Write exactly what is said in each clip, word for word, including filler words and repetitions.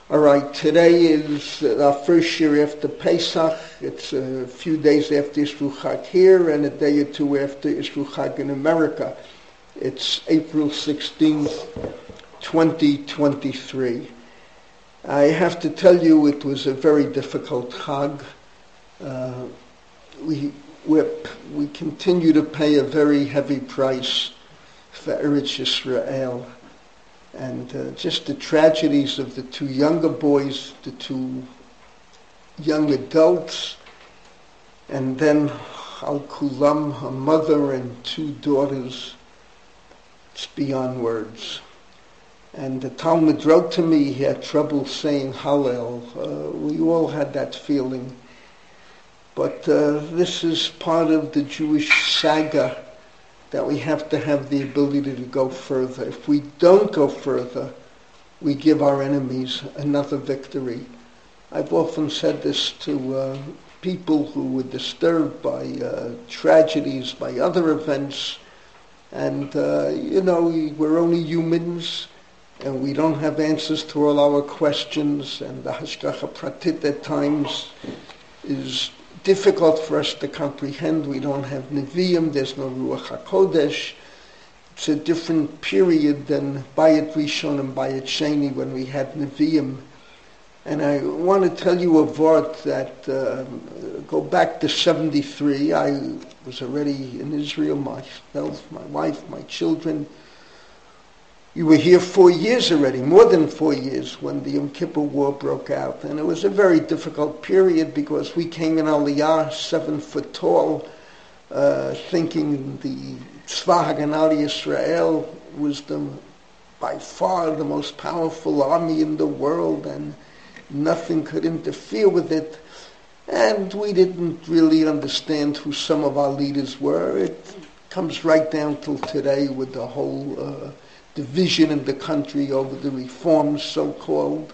All right, today is our first year after Pesach. It's a few days after Yisru Chag here and a day or two after Yisru Chag in America. It's April sixteenth, twenty twenty-three. I have to tell you it was a very difficult Chag. Uh, we, we continue to pay a very heavy price for Eretz Yisrael. And uh, just the tragedies of the two younger boys, the two young adults, and then Al Kulam, a mother and two daughters, it's beyond words. And the Talmud wrote to me, he had trouble saying Hallel. Uh, we all had that feeling. But uh, this is part of the Jewish saga, that we have to have the ability to go further. If we don't go further, we give our enemies another victory. I've often said this to uh, people who were disturbed by uh, tragedies, by other events, and uh, you know, we're only humans, and we don't have answers to all our questions, and the Hashgacha Pratit at times is difficult for us to comprehend. We don't have Nevi'im, there's no Ruach HaKodesh. It's a different period than Bayit Rishon and Bayit Sheni when we had Nevi'im. And I want to tell you a vort that, uh, go back to seventy-three, I was already in Israel myself, my wife, my children. You were here four years already, more than four years, when the Yom Kippur War broke out. And it was a very difficult period because we came in Aliyah, seven foot tall, uh, thinking the Tzva Haganah Yisrael was the, by far the most powerful army in the world, and nothing could interfere with it. And we didn't really understand who some of our leaders were. It comes right down till today with the whole Uh, division in the country over the reforms, so-called.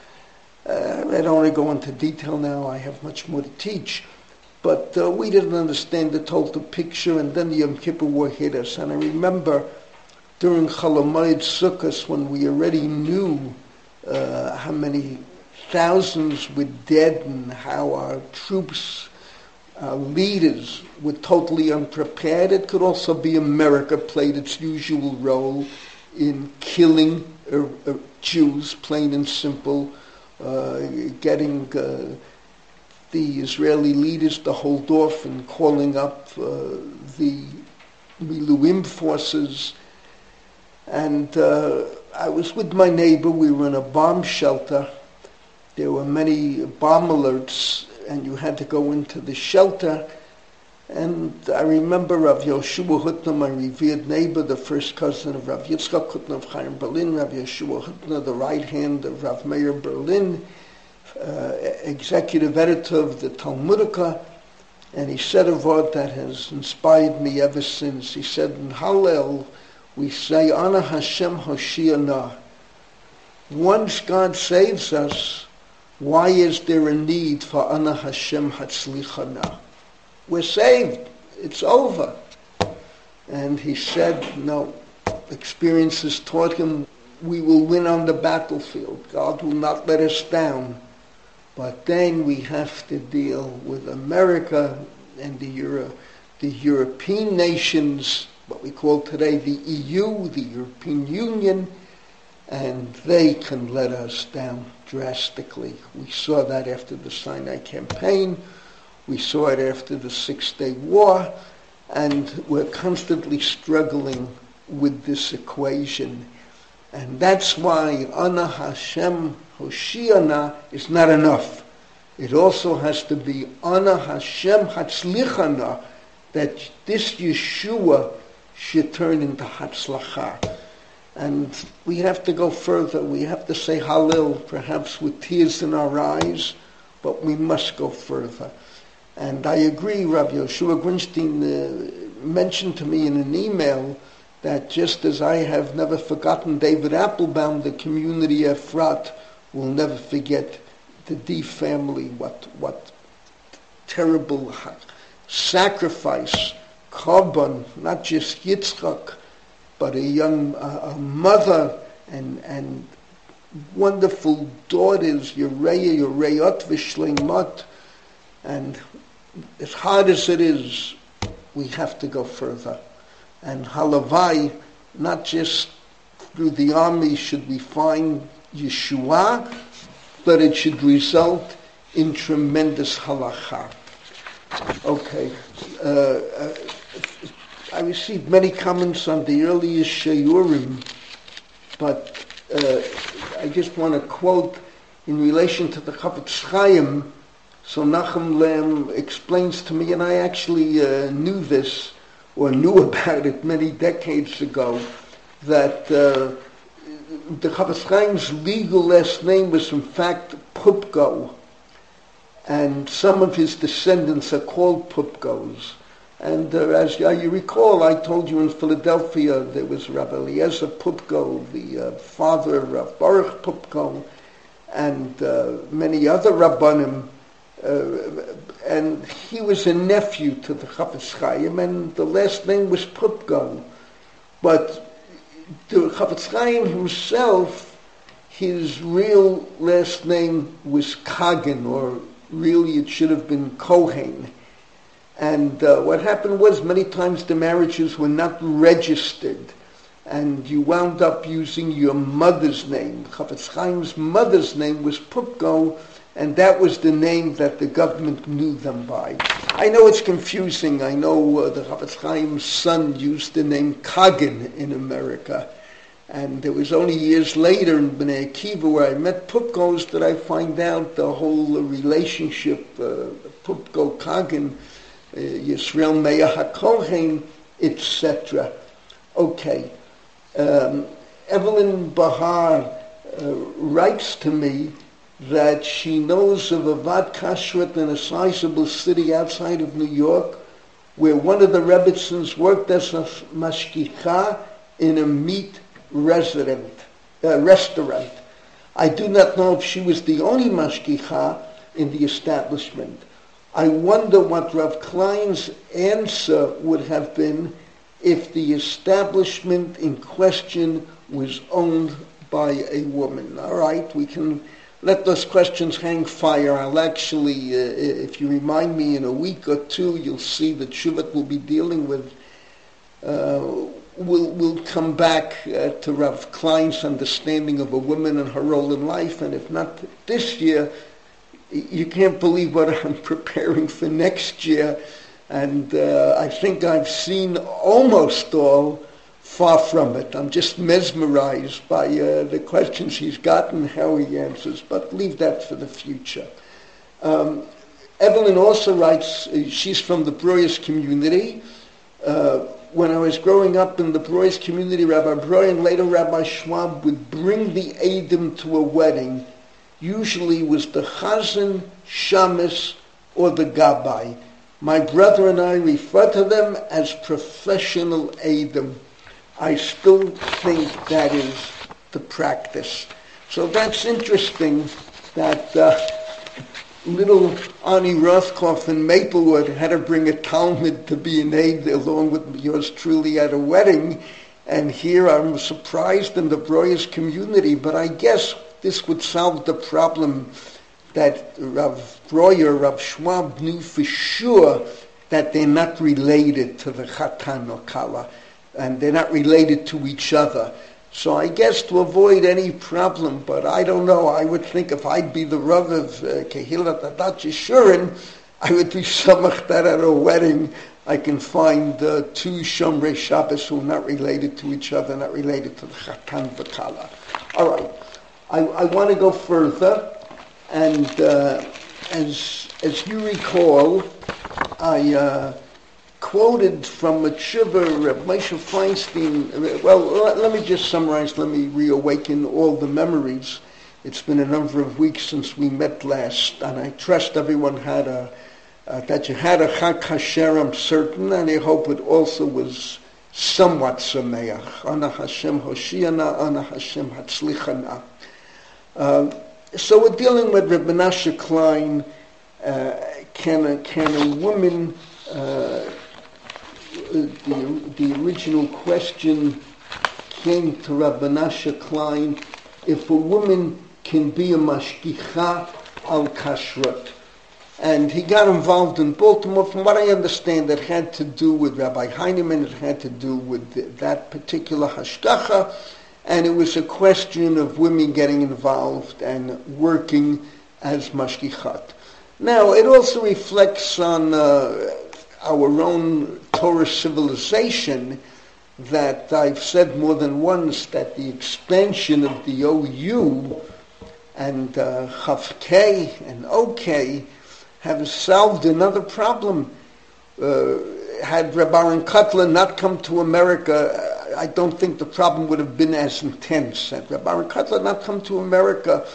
Uh, I don't want to go into detail now. I have much more to teach. But uh, we didn't understand the total picture, and then the Yom Kippur War hit us. And I remember during Chol Hamoed Sukkos, when we already knew uh, how many thousands were dead and how our troops, our leaders, were totally unprepared. It could also be America played its usual role in killing uh, uh, Jews, plain and simple, uh, getting uh, the Israeli leaders to hold off and calling up uh, the Miluim forces. And uh, I was with my neighbor. We were in a bomb shelter. There were many bomb alerts, and you had to go into the shelter. And I remember Rav Yoshua Hutner, my revered neighbor, the first cousin of Rav Yitzchak Hutner of Chaim Berlin, Rav Yoshua Hutner, the right hand of Rav Meir Berlin, uh, executive editor of the Talmudica, and he said a word that has inspired me ever since. He said, in Hallel, we say, Ana Hashem Hoshiana. Once God saves us, why is there a need for Ana Hashem Hatzlichana? We're saved. It's over. And he said, no, experience has taught him we will win on the battlefield. God will not let us down. But then we have to deal with America and the, Euro, the European nations, what we call today the E U, the European Union, and they can let us down drastically. We saw that after the Sinai campaign. We saw it after the Six-Day War, and we're constantly struggling with this equation. And that's why Ana Hashem Hoshiana is not enough. It also has to be Ana Hashem Hatzlichana, that this Yeshua should turn into Hatzlacha. And we have to go further. We have to say Hallel, perhaps with tears in our eyes, but we must go further. And I agree, Rav Yoshua Grunstein uh, mentioned to me in an email that just as I have never forgotten David Applebaum, the community Efrat will never forget the D family, what what terrible sacrifice, korban, not just Yitzchak, but a young uh, a mother and and wonderful daughters, Yereya, Yereyot, Vishleimot, and as hard as it is, we have to go further. And Halavai, not just through the army should we find Yeshua, but it should result in tremendous halacha. Okay. Uh, uh, I received many comments on the earliest Shiurim, but uh, I just want to quote in relation to the Chafetz Chaim. So Nachum Lehm explains to me, and I actually uh, knew this, or knew about it many decades ago, that uh, the Chafetz Chaim's legal last name was in fact Pupko, and some of his descendants are called Pupkos. And uh, as you recall, I told you in Philadelphia there was Rabbi Eliezer Pupko, the uh, father of Baruch Pupko, and uh, many other Rabbanim. Uh, and he was a nephew to the Chafetz Chaim, and the last name was Pupko. But the Chafetz Chaim himself, his real last name was Kagan, or really it should have been Kohen. And uh, what happened was many times the marriages were not registered, and you wound up using your mother's name. Chafetz Chaim's mother's name was Pupko, and that was the name that the government knew them by. I know it's confusing. I know uh, the Chafetz Chaim's son used the name Kagan in America. And it was only years later in Bnei Akiva where I met Pupkos that I find out the whole uh, relationship, uh, Pupko Kagan, uh, Yisrael Meah HaKohen, et cetera. Okay. Um, Evelyn Bahar uh, writes to me that she knows of a Vat Kashrut in a sizable city outside of New York where one of the Rebbitzins worked as a mashgicha in a meat resident, uh, restaurant. I do not know if she was the only mashgicha in the establishment. I wonder what Rav Klein's answer would have been if the establishment in question was owned by a woman. All right, we can let those questions hang fire. I'll actually, uh, if you remind me in a week or two, you'll see that Shuvat will be dealing with, uh, we'll, we'll come back uh, to Rav Klein's understanding of a woman and her role in life, and if not this year, you can't believe what I'm preparing for next year, and uh, I think I've seen almost all. Far from it. I'm just mesmerized by uh, the questions he's gotten, how he answers, but leave that for the future. Um, Evelyn also writes, uh, she's from the Breuers community. Uh, when I was growing up in the Breuers community, Rabbi Breuer and later Rabbi Schwab would bring the Eidim to a wedding. Usually it was the Chazan, Shamus, or the Gabbai. My brother and I refer to them as professional Eidim. I still think that is the practice. So that's interesting that uh, little Ani Rothkopf in Maplewood had to bring a Talmud to be an aide along with yours truly at a wedding. And here I'm surprised in the Breuers community, but I guess this would solve the problem that Rav Breuer, Rav Schwab knew for sure that they're not related to the Chatan or Kala. And they're not related to each other. So I guess to avoid any problem, but I don't know, I would think if I'd be the Rav of Kehillat Adat Yeshurun, I would be samach that at a wedding I can find uh, two Shomrei Shabbos who are not related to each other, not related to the Chatan V'Kala. All right, I, I want to go further, and uh, as as you recall, I... Uh, quoted from a tshuva of Moshe Feinstein. Well, let, let me just summarize, let me reawaken all the memories. It's been a number of weeks since we met last, and I trust everyone had a, uh, that you had a Chag Kasher, I'm certain, and I hope it also was somewhat Sameach. Ana Hashem Hoshiana, Ana Hashem Hatzlichana. Uh, so we're dealing with Reb Menashe Klein. Uh, can, a, can a woman... Uh, The, the original question came to Rabbi Menashe Klein if a woman can be a mashgicha al kashrut. And he got involved in Baltimore. From what I understand, it had to do with Rabbi Heinemann. It had to do with the, that particular hashgacha. And it was a question of women getting involved and working as mashgichat. Now, it also reflects on uh, our own Torah civilization that I've said more than once that the expansion of the O U and uh, Chav K and O K have solved another problem. Uh, had Reb Aaron Kotler not come to America, I don't think the problem would have been as intense. Had Reb Aaron Kotler not come to America,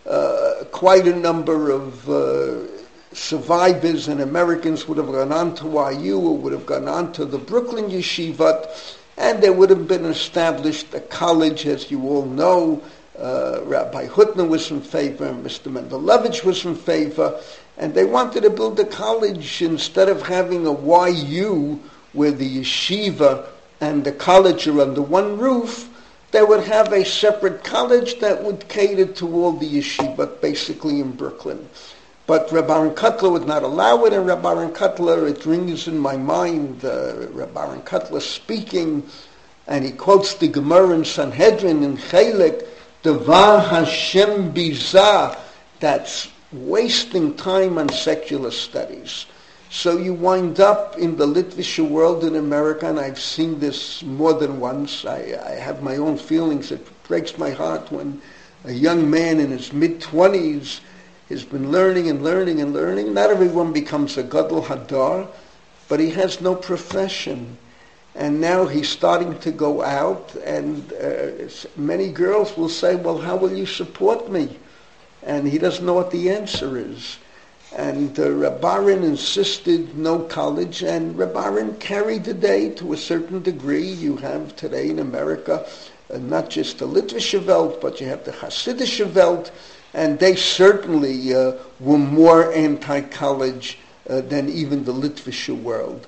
uh, quite a number of uh, survivors and Americans would have gone on to Y U or would have gone on to the Brooklyn Yeshivat, and there would have been established a college, as you all know. Uh, Rabbi Hutner was in favor, and Mister Mendelevich was in favor, and they wanted to build a college instead of having a Y U where the yeshiva and the college are under one roof. They would have a separate college that would cater to all the yeshiva, basically in Brooklyn. But Reb Aaron Kotler would not allow it, and Reb Aaron Kotler, it rings in my mind, uh, Reb Aaron Kotler speaking, and he quotes the Gemara in Sanhedrin in Chelek, Devar Hashem Bizah, that's wasting time on secular studies. So you wind up in the Litvische world in America, and I've seen this more than once. I, I have my own feelings. It breaks my heart when a young man in his mid-twenties has been learning and learning and learning. Not everyone becomes a Gadol Hadar, but he has no profession. And now he's starting to go out, and uh, many girls will say, well, how will you support me? And he doesn't know what the answer is. And uh, Reb Aaron insisted no college, and Reb Aaron carried the day to a certain degree. You have today in America uh, not just the Litvische Welt, but you have the Hasidische Welt, and they certainly uh, were more anti-college uh, than even the Litvische world.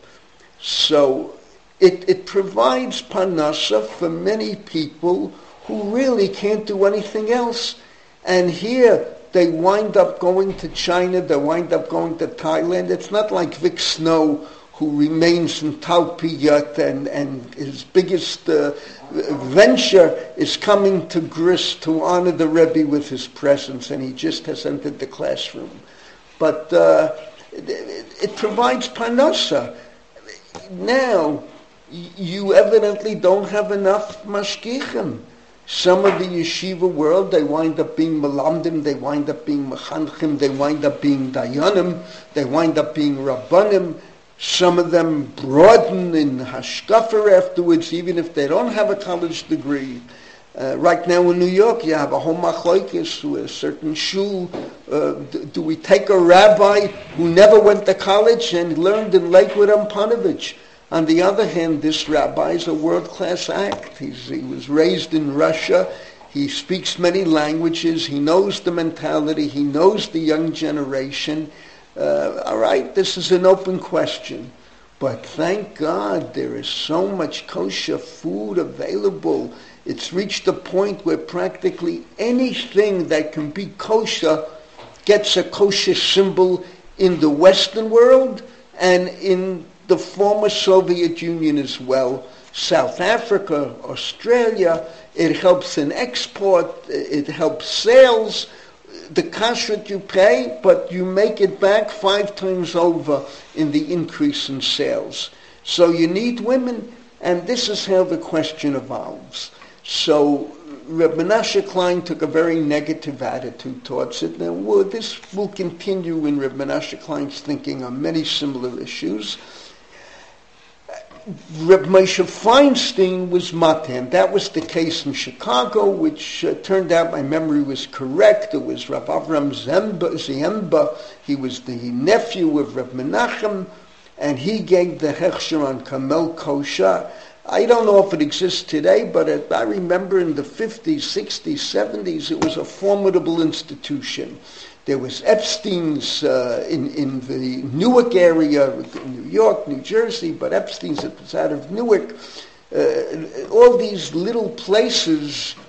So It, it provides parnasa for many people who really can't do anything else. And here they wind up going to China, they wind up going to Thailand. It's not like Vic Snow, who remains in Talpiyat, and, and his biggest uh, venture is coming to Gris to honor the Rebbe with his presence, and he just has entered the classroom. But uh, it, it provides parnasa. Now, you evidently don't have enough mashgichim. Some of the yeshiva world, they wind up being melamdim, they wind up being mechanchim, they wind up being dayanim, they wind up being rabbanim. Some of them broaden in hashkafer afterwards, even if they don't have a college degree. Uh, right now in New York, you have a whole machlokes to a certain shul. Uh, do, do we take a rabbi who never went to college and learned in Lakewood on Panovich? On the other hand, this rabbi is a world-class act. He's, he was raised in Russia. He speaks many languages. He knows the mentality. He knows the young generation. Uh, all right, this is an open question. But thank God there is so much kosher food available. It's reached a point where practically anything that can be kosher gets a kosher symbol in the Western world and in the former Soviet Union as well. South Africa, Australia, it helps in export, it helps sales. The kashrut you pay, but you make it back five times over in the increase in sales. So you need women, and this is how the question evolves. So Reb Menashe Klein took a very negative attitude towards it. Now, well, this will continue in Reb Menashe Klein's thinking on many similar issues. Reb Moshe Feinstein was matan. That was the case in Chicago, which uh, turned out my memory was correct. It was Rav Avram Zemba, Ziemba. He was the nephew of Reb Menachem, and he gave the hechsher on Kamel Kosher. I don't know if it exists today, but it, I remember in the fifties, sixties, seventies, it was a formidable institution. There was Epstein's uh, in, in the Newark area, New York, New Jersey, but Epstein's it was out of Newark. Uh, all these little places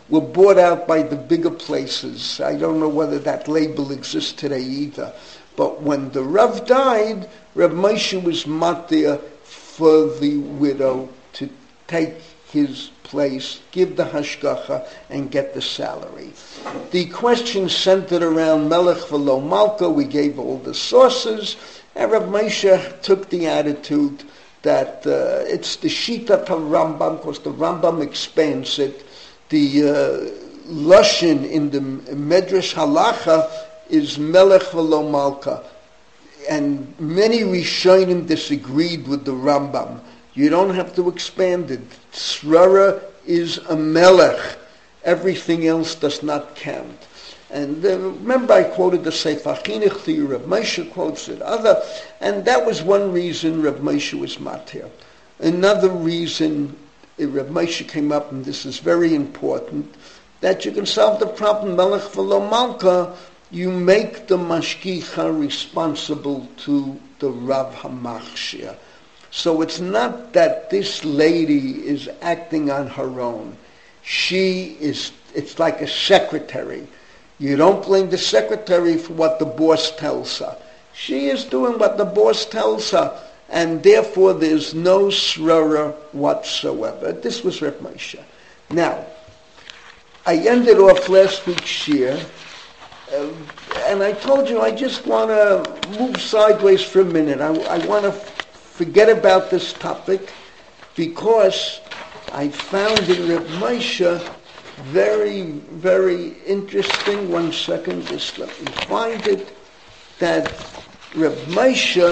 were bought out by the bigger places. I don't know whether that label exists today either. But when the Rav died, Rav Moshe was matir for the widow to take his place, give the hashgacha, and get the salary. The question centered around Melech v'lo Malka. We gave all the sources, and Rav Moshe took the attitude that uh, it's the Shita of Rambam, because the Rambam expands it. The uh, Lashon in the Medrash Halacha is Melech v'lo Malka. And many Rishonim disagreed with the Rambam. You don't have to expand it. Srara is a melech. Everything else does not count. And uh, remember I quoted the Sefer Chinuch to you, Rav Moshe quotes it, other, and that was one reason Rav Moshe was matir. Another reason uh, Rav Moshe came up, and this is very important, that you can solve the problem, Melech v'lo Malka, you make the mashgicha responsible to the Rav HaMachshir. So it's not that this lady is acting on her own. She is, it's like a secretary. You don't blame the secretary for what the boss tells her. She is doing what the boss tells her, and therefore there's no srara whatsoever. This was Rav Moshe. Now, I ended off last week's shir, uh, and I told you I just want to move sideways for a minute. I, I want to forget about this topic because I found in Rav Moshe very, very interesting. One second, just let me find it. That Rav Moshe,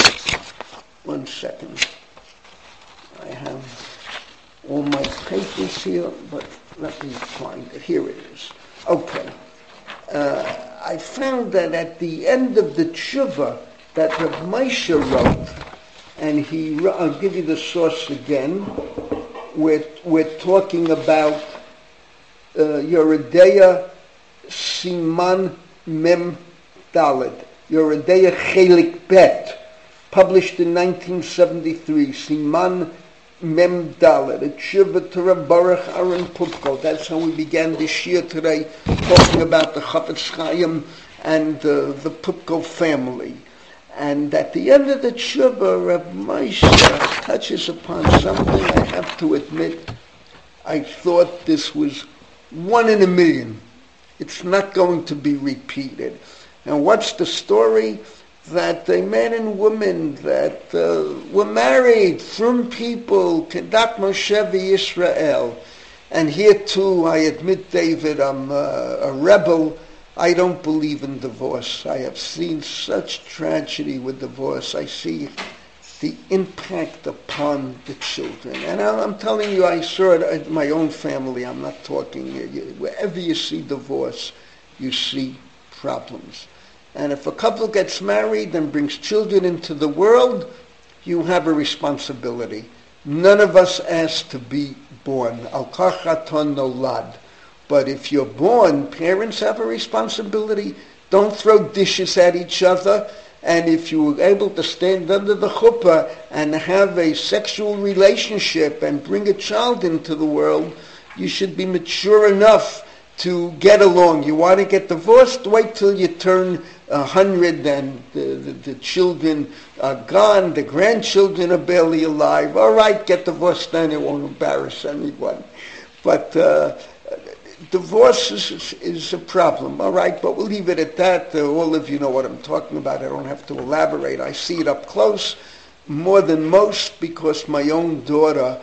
one second. I have all my papers here, but let me find it. Here it is. Okay. Uh, I found that at the end of the tshuva that Rav Moshe wrote, and he, I'll give you the source again. We're, we're talking about uh, Yeridea Siman Mem Dalet, Yeridea Chelik Bet, published in nineteen seventy-three, Siman Mem Dalet, a tshuva to Rav Baruch Aaron Pupko. That's how we began this year today, talking about the Chafetz Chaim and uh, the Pupko family. And at the end of the tshuva, Rav Moshe touches upon something I have to admit. I thought this was one in a million. It's not going to be repeated. Now, what's the story? That a man and woman that uh, were married from people, Kedat Moshe v'Yisrael. And here too, I admit, David, I'm uh, a rebel. I don't believe in divorce. I have seen such tragedy with divorce. I see the impact upon the children. And I'm telling you, I saw it in my own family. I'm not talking, wherever you see divorce, you see problems. And if a couple gets married and brings children into the world, you have a responsibility. None of us asked to be born. Al kachaton nolad. But if you're born, parents have a responsibility. Don't throw dishes at each other. And if you were able to stand under the chuppah and have a sexual relationship and bring a child into the world, you should be mature enough to get along. You want to get divorced? Wait till you turn a hundred and the, the, the children are gone, the grandchildren are barely alive. All right, get divorced then, it won't embarrass anyone. But uh, divorce is, is a problem, all right, but we'll leave it at that. Uh, all of you know what I'm talking about. I don't have to elaborate. I see it up close more than most because my own daughter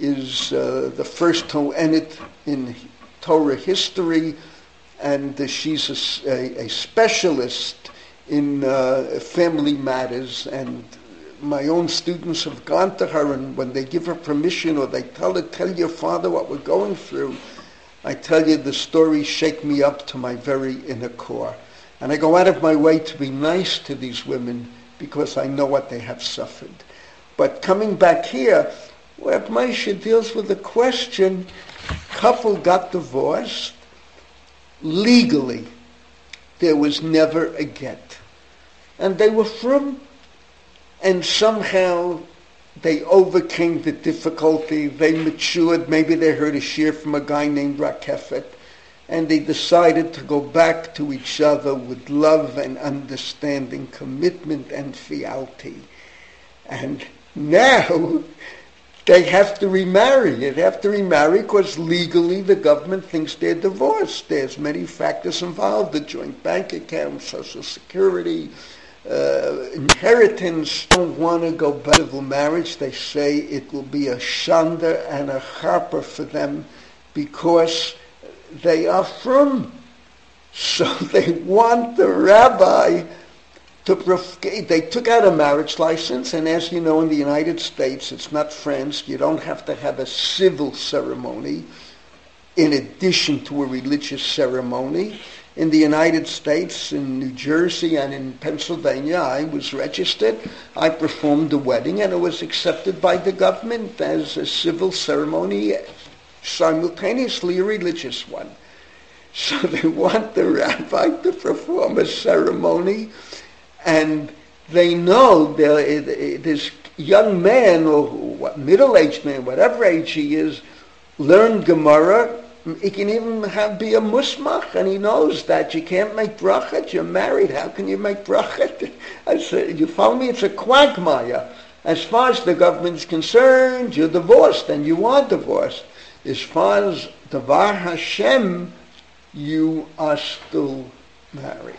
is uh, the first To'enet in Torah history, and uh, she's a, a, a specialist in uh, family matters, and my own students have gone to her, and when they give her permission or they tell her, tell your father what we're going through, I tell you, the stories shake me up to my very inner core. And I go out of my way to be nice to these women because I know what they have suffered. But coming back here, Rav Moshe deals with the question, couple got divorced, legally, there was never a get. And they were frum, and somehow they overcame the difficulty, they matured, maybe they heard a shir from a guy named Rakefet, and they decided to go back to each other with love and understanding, commitment and fealty. And now they have to remarry. They have to remarry because legally the government thinks they're divorced. There's many factors involved, the joint bank account, Social Security, uh, inheritance. Don't want to go back to civil marriage. They say it will be a shanda and a charpa for them because they are from. So they want the rabbi to prof- they took out a marriage license, and as you know, in the United States, it's not France, you don't have to have a civil ceremony in addition to a religious ceremony. In the United States, in New Jersey and in Pennsylvania, I was registered, I performed the wedding, and it was accepted by the government as a civil ceremony, simultaneously a religious one. So they want the rabbi to perform a ceremony, and they know this young man, or what, middle-aged man, whatever age he is, learned Gemara. He can even have, be a musmach, and he knows that you can't make brachot. You're married. How can you make brachot? I said, you follow me? It's a quagmire. As far as the government's concerned, you're divorced, and you are divorced. As far as Davar Hashem, you are still married.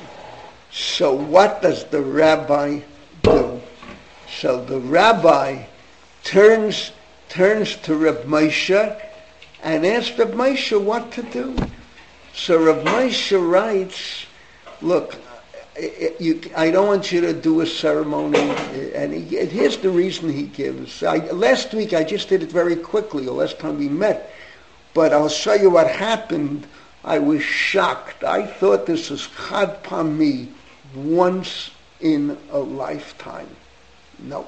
So what does the rabbi do? So the rabbi turns turns to Reb Moshe and asks Reb Moshe what to do. So Reb Moshe writes, look, you, I don't want you to do a ceremony, and he, here's the reason he gives. I, last week I just did it very quickly, the last time we met, but I'll show you what happened. I was shocked. I thought this was chad pami, once in a lifetime. No.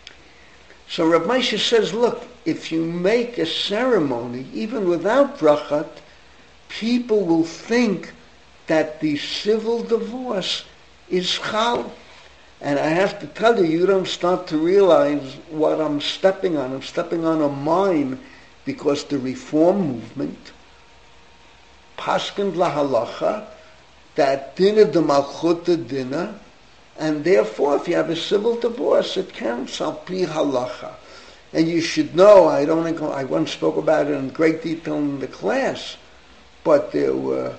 So Rav Moshe says, look, if you make a ceremony, even without brachat, people will think that the civil divorce is chal. And I have to tell you, you don't start to realize what I'm stepping on. I'm stepping on a mine, because the reform movement, paskend lahalacha, that dinner de malchuta dinner, and therefore if you have a civil divorce, it counts al pi halacha. And you should know, I don't think, I once spoke about it in great detail in the class, but there were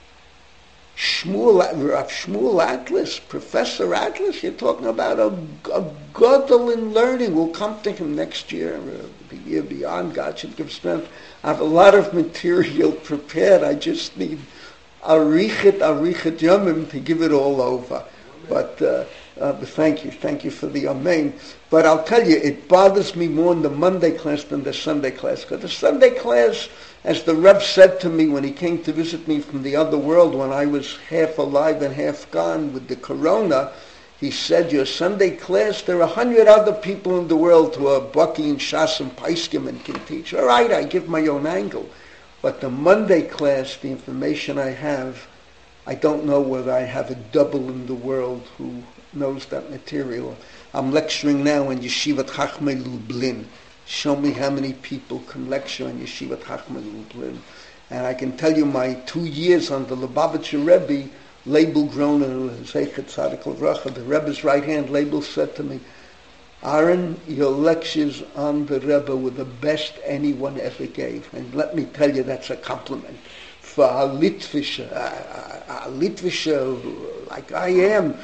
Shmuel, Rav Shmuel Atlas, Professor Atlas, you're talking about a, a gadol in learning. We'll come to him next year, uh, the year beyond, God should give strength. I have a lot of material prepared, I just need arichet, arichet yomim to give it all over. But, uh, uh, but thank you, thank you for the amen. But I'll tell you, it bothers me more in the Monday class than the Sunday class. Because the Sunday class, as the Rebbe said to me when he came to visit me from the other world, when I was half alive and half gone with the corona, he said, your Sunday class, there are a hundred other people in the world who are Bucky and Shas and Paiskim and can teach. All right, I give my own angle. But the Monday class, the information I have, I don't know whether I have a double in the world who knows that material. I'm lecturing now in Yeshivat Chachmei Lublin. Show me how many people can lecture in Yeshivat Chachmei Lublin. And I can tell you my two years on the Lubavitcher Rebbe, Label Groner, Zeichet Tzadik Levracha, the Rebbe's right-hand label, said to me, Aaron, your lectures on the Rebbe were the best anyone ever gave. And let me tell you, that's a compliment. For a Litvischer, a, a Litvischer like I am,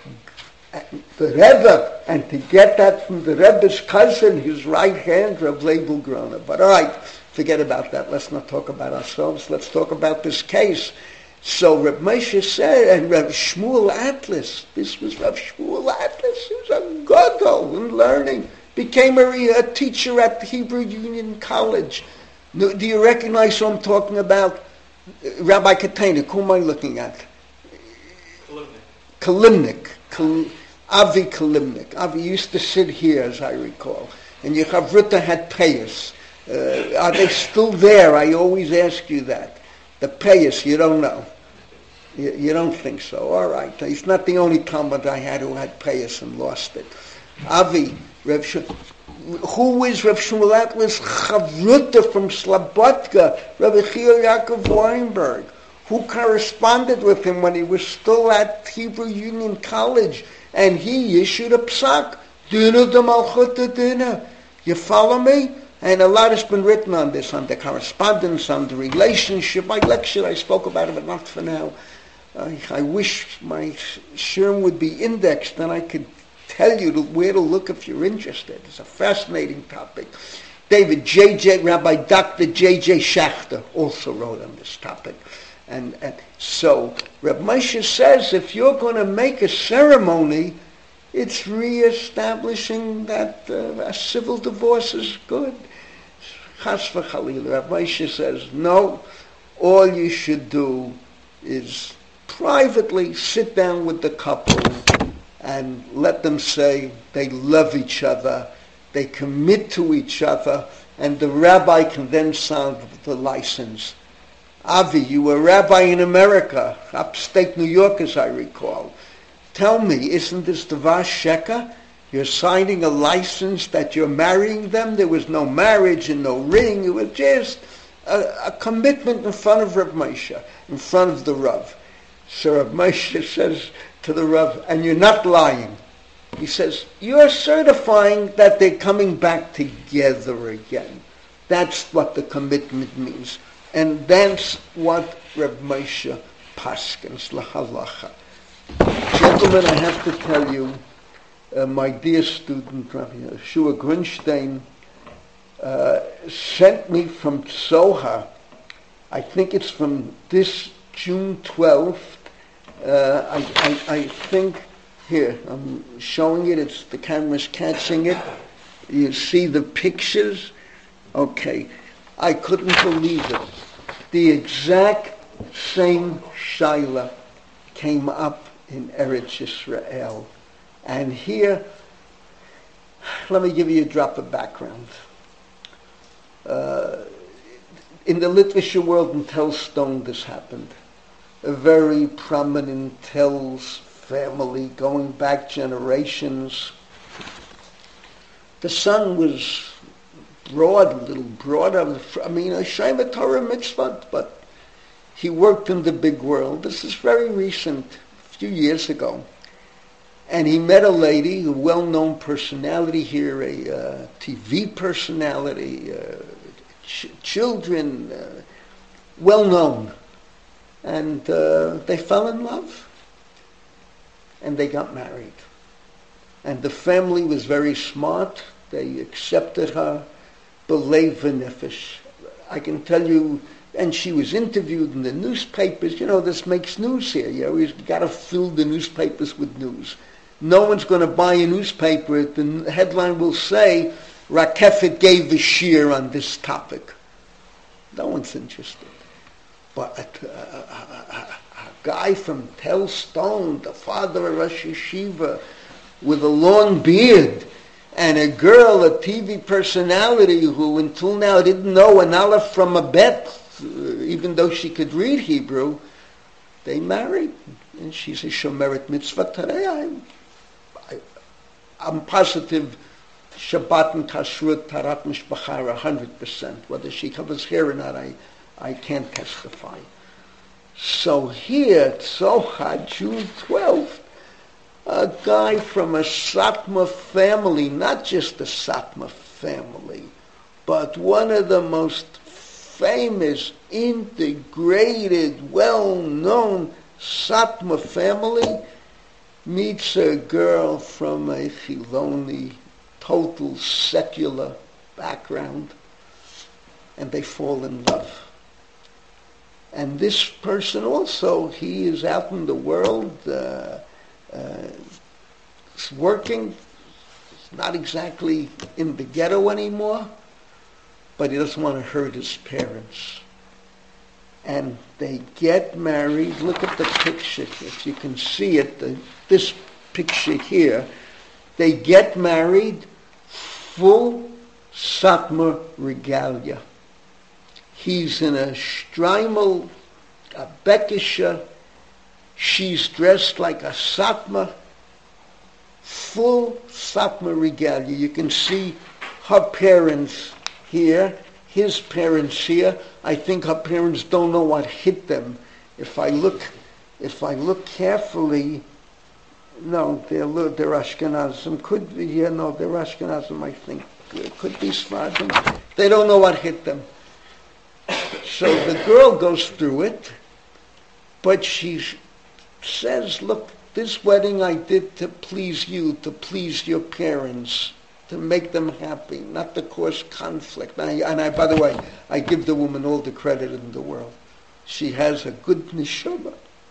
the Rebbe, and to get that from the Rebbe's cousin, his right hand, Reb Label Groner. But all right, forget about that. Let's not talk about ourselves. Let's talk about this case. So Reb Moshe said, and Reb Shmuel Atlas, this was Reb Shmuel Atlas, he was a gadol in learning, became a, a teacher at the Hebrew Union College. Do you recognize who I'm talking about? Rabbi Katenik, who am I looking at? Kalimnik. Kalimnik. Avi Kalimnik. Avi used to sit here, as I recall. And Yechavrutta had payas. Uh, are they still there? I always ask you that. The payas, you don't know. You, you don't think so. All right. He's not the only Talmud I had who had payas and lost it. Avi, Rev Shut, who is Rav Shmuel Atlas Chavruta from Slobodka, Rabbi Chiyah Yaakov Weinberg, who corresponded with him when he was still at Hebrew Union College, and he issued a psak, Dina de Malchut Dina. You follow me? And a lot has been written on this, on the correspondence, on the relationship. I lectured, I spoke about it, but not for now. I, I wish my shirim would be indexed, and I could tell you to, where to look if you're interested. It's a fascinating topic. David J J, Rabbi Doctor J J Schachter also wrote on this topic. And, and so, Reb Moshe says, if you're going to make a ceremony, it's reestablishing that uh, a civil divorce is good. Chas v'chalila. Reb Moshe says, no, all you should do is privately sit down with the couple and let them say they love each other, they commit to each other, and the rabbi can then sign the license. Avi, you were a rabbi in America, upstate New York, as I recall. Tell me, isn't this Devar Sheka? You're signing a license that you're marrying them. There was no marriage and no ring. It was just a, a commitment in front of Reb Moshe, in front of the Rav. So Reb Moshe says to the Rav, and you're not lying. He says, you're certifying that they're coming back together again. That's what the commitment means. And that's what Reb Moshe paskins lahalacha. Gentlemen, I have to tell you, uh, my dear student, Rabbi Yeshua Grunstein, uh, sent me from Tzohar, I think it's from this June twelfth, uh, I, I, I think, here, I'm showing it, it's the camera's catching it, you see the pictures, okay, I couldn't believe it. The exact same shaila came up in Eretz Yisrael. And here, let me give you a drop of background. Uh, in the literature world in Telstone, this happened. A very prominent Tells family going back generations. The son was broad, a little broader. I mean, a Shema Torah mitzvah, but he worked in the big world. This is very recent, a few years ago. And he met a lady, a well-known personality here, a uh, T V personality, uh, ch- children, uh, well-known. And uh, they fell in love. And they got married. And the family was very smart. They accepted her. B'leiv v'nefesh. I can tell you, and she was interviewed in the newspapers. You know, this makes news here. You know, you've got to fill the newspapers with news. No one's going to buy a newspaper. The headline will say, Rakefet gave a shear on this topic. No one's interested. But a, a, a, a guy from Telstone, the father of Rosh Yeshiva, with a long beard, and a girl, a T V personality who until now didn't know an aleph from a bet, even though she could read Hebrew, they married. And she's a Shomeret Mitzvah today. I'm, I, I'm positive Shabbat and Kashrut, Tarat Mishpacha are one hundred percent. Whether she covers here or not, I, I can't testify. So here, Tzohar, June twelfth, a guy from a Satmar family, not just a Satmar family, but one of the most famous, integrated, well-known Satmar family, meets a girl from a Chiloni, total secular background, and they fall in love. And this person also, he is out in the world, uh, uh, working, not exactly in the ghetto anymore, but he doesn't want to hurt his parents. And they get married. Look at the picture, if you can see it, the, this picture here. They get married, full Satmar regalia. He's in a shtreimel, a bekisha. She's dressed like a Satmar, full Satmar regalia. You can see her parents here, his parents here. I think her parents don't know what hit them. If I look, if I look carefully, no, they're they're Ashkenazim. Could be, yeah, no, they're Ashkenazim. I think it could be Sfardim. They don't know what hit them. So the girl goes through it, but she says, "Look, this wedding I did to please you, to please your parents." To make them happy, not to cause conflict. And I, and I, by the way, I give the woman all the credit in the world. She has a good neshama.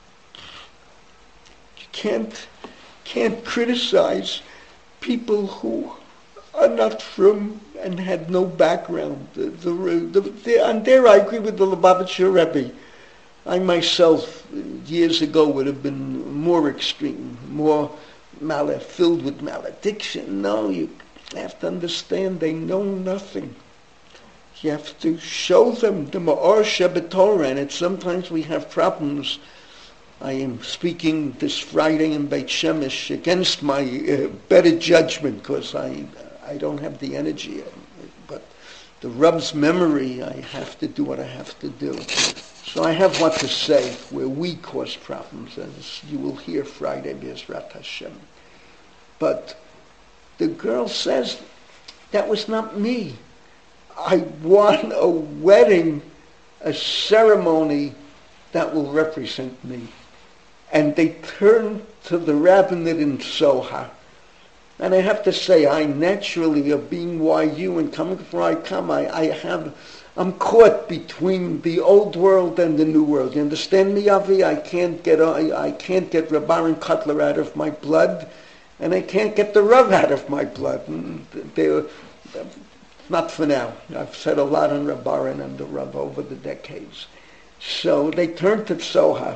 You can't, can't criticize people who are not from and had no background. The, the, the, the, and there I agree with the Lubavitcher Rebbe. I myself, years ago, would have been more extreme, more mal- filled with malediction. No, you You have to understand they know nothing. You have to show them the Ma'or Shebetorah, and it's sometimes we have problems. I am speaking this Friday in Beit Shemesh against my uh, better judgment because I I don't have the energy, but the Reb's memory, I have to do what I have to do. So I have what to say where we cause problems, as you will hear Friday, B'ezrat Hashem. But the girl says, that was not me. I want a wedding, a ceremony that will represent me. And they turn to the rabbinate in Soha. And I have to say, I naturally, of being Y U and coming from where I come, I, I have, I'm caught between the old world and the new world. You understand me, Avi? I can't get, I, I can't get Rabbaran Cutler out of my blood. And I can't get the Rav out of my blood. They're, not for now. I've said a lot on Rabbaran and the Rav over the decades. So they turned to Soha.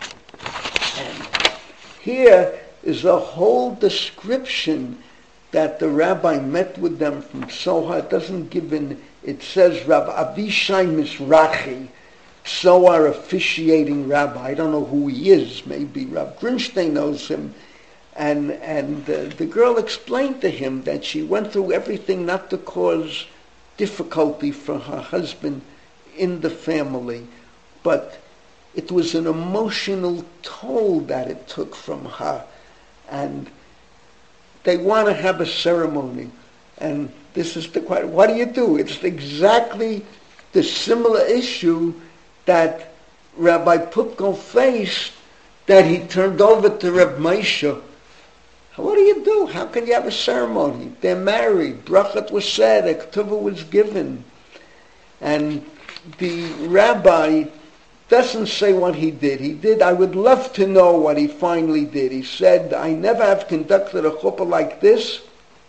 And here is a whole description that the rabbi met with them from Soha. It doesn't give in, it says Rav Avishai Mizrachi, Soha officiating rabbi. I don't know who he is. Maybe Rav Grinstein knows him. And and uh, the girl explained to him that she went through everything not to cause difficulty for her husband in the family, but it was an emotional toll that it took from her. And they want to have a ceremony. And this is the question, what do you do? It's exactly the similar issue that Rabbi Pupko faced, that he turned over to Reb Moshe. What do you do? How can you have a ceremony? They're married. Brachat was said. A ketubah was given. And the rabbi doesn't say what he did. He did, I would love to know what he finally did. He said, I never have conducted a chuppah like this.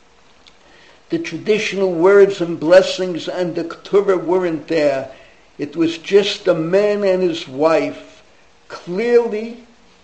The traditional words and blessings and the ketubah weren't there. It was just a man and his wife, clearly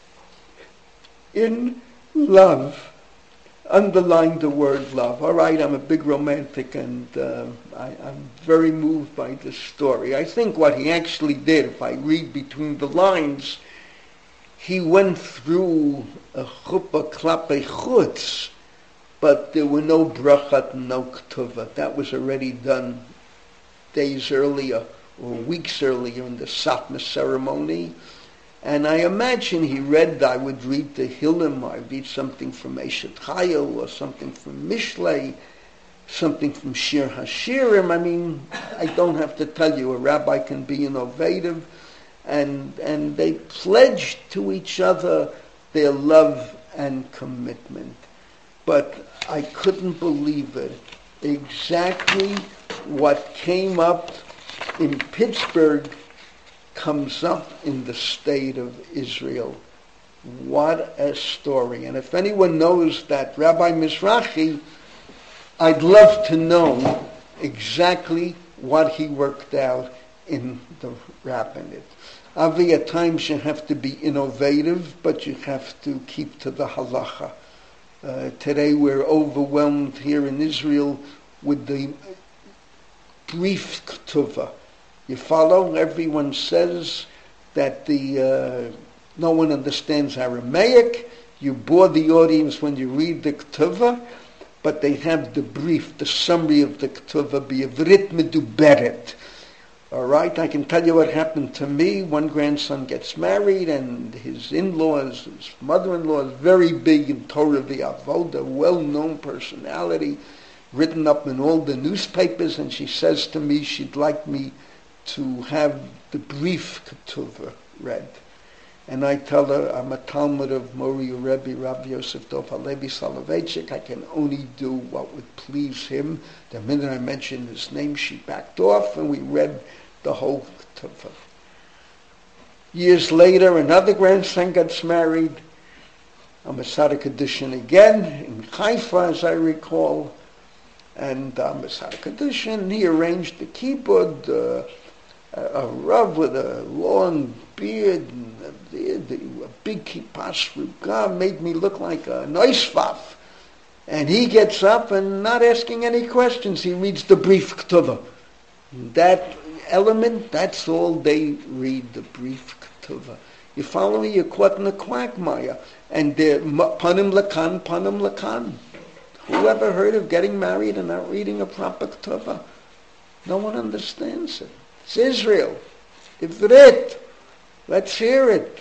in love. Underline the word love. All right, I'm a big romantic, and uh, I, I'm very moved by this story. I think what he actually did, if I read between the lines, he went through a chuppah klape chutz, but there were no brachat, no ketuvah. That was already done days earlier or weeks earlier in the Satmar ceremony. And I imagine he read, I would read the Hillim, I read something from Eshet Chayil, or something from Mishlei, something from Shir HaShirim. I mean, I don't have to tell you, a rabbi can be innovative. And, and they pledged to each other their love and commitment. But I couldn't believe it. Exactly what came up in Pittsburgh comes up in the state of Israel. What a story. And if anyone knows that Rabbi Mizrachi, I'd love to know exactly what he worked out in the rabbinate. Avi, at times you have to be innovative, but you have to keep to the halacha. Uh, today we're overwhelmed here in Israel with the brief ketuvah. You follow? Everyone says that the uh, no one understands Aramaic. You bore the audience when you read the ketuvah, but they have the brief, the summary of the Ketuvah, B'Yivrit Meduberet. All right, I can tell you what happened to me. One grandson gets married, and his in-laws, his mother-in-law is very big in Torah V'Avoda, well-known personality, written up in all the newspapers, and she says to me she'd like me to have the brief Ketuvah read. And I tell her, I'm a Talmud of Mori Rebbe, Rav Yosef Dov Halevi Soloveitchik. I can only do what would please him. The minute I mentioned his name, she backed off, and we read the whole Ketuvah. Years later, another grandson gets married. I'm a Tzaddik Kedushin again, in Haifa, as I recall. And I'm a Tzaddik Kedushin. He arranged the kibbud, uh, a, a Rav with a long beard, and a, a big kippah sruga, made me look like a noisvaf. And he gets up and not asking any questions, he reads the brief Ketuvah. That element, that's all they read, the brief Ketuvah. You follow me? You're caught in a quagmire. And they're panim lakan, panim lakan. Who ever heard of getting married and not reading a proper Ketuvah? No one understands it. It's Israel. Ivrit. Let's hear it.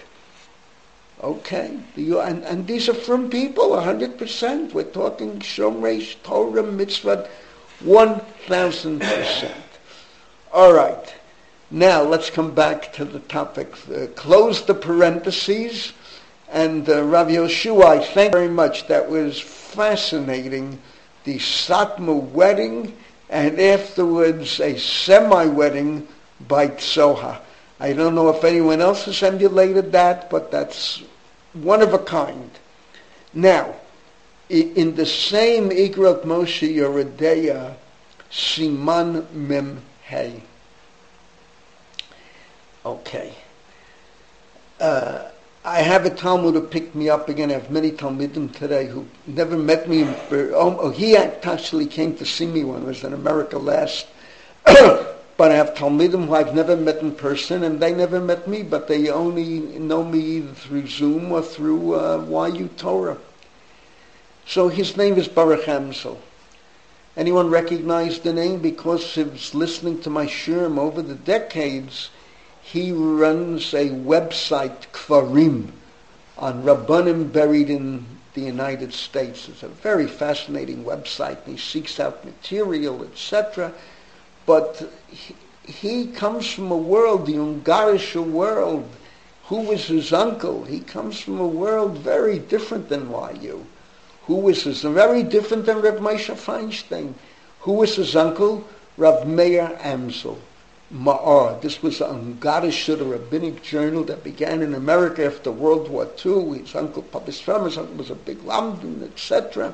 Okay. And, and these are from people, one hundred percent. We're talking Shomrei Torah Mitzvah, one thousand percent. All right. Now let's come back to the topic. Uh, close the parentheses. And uh, Rav Yoshua, I thank you very much. That was fascinating. The Satmar wedding, and afterwards a semi-wedding by Tzoha. I don't know if anyone else has emulated that, but that's one of a kind. Now, in the same Igrot Moshe Yeredeya, Siman Mem Hey. Okay. Uh, I have a Talmud who picked me up again. I have many Talmudim today who never met me. Oh, he actually came to see me when I was in America last. But I have Talmudim who I've never met in person, and they never met me, but they only know me either through Zoom or through uh, Y U Torah. So his name is Baruch Amsel. Anyone recognize the name? Because he was listening to my shirim over the decades. He runs a website, Kvarim, on Rabbanim buried in the United States. It's a very fascinating website. He seeks out material, et cetera. But he, he comes from a world, the Ungarische world. Who was his uncle? He comes from a world very different than Y U. Who was his, very different than Reb Moshe Feinstein. Who was his uncle? Rav Meir Amsel. Ma'ar. This was an Ungarisch, a rabbinic journal that began in America after World War Two. His uncle published from his uncle was a big lamdun, et cetera.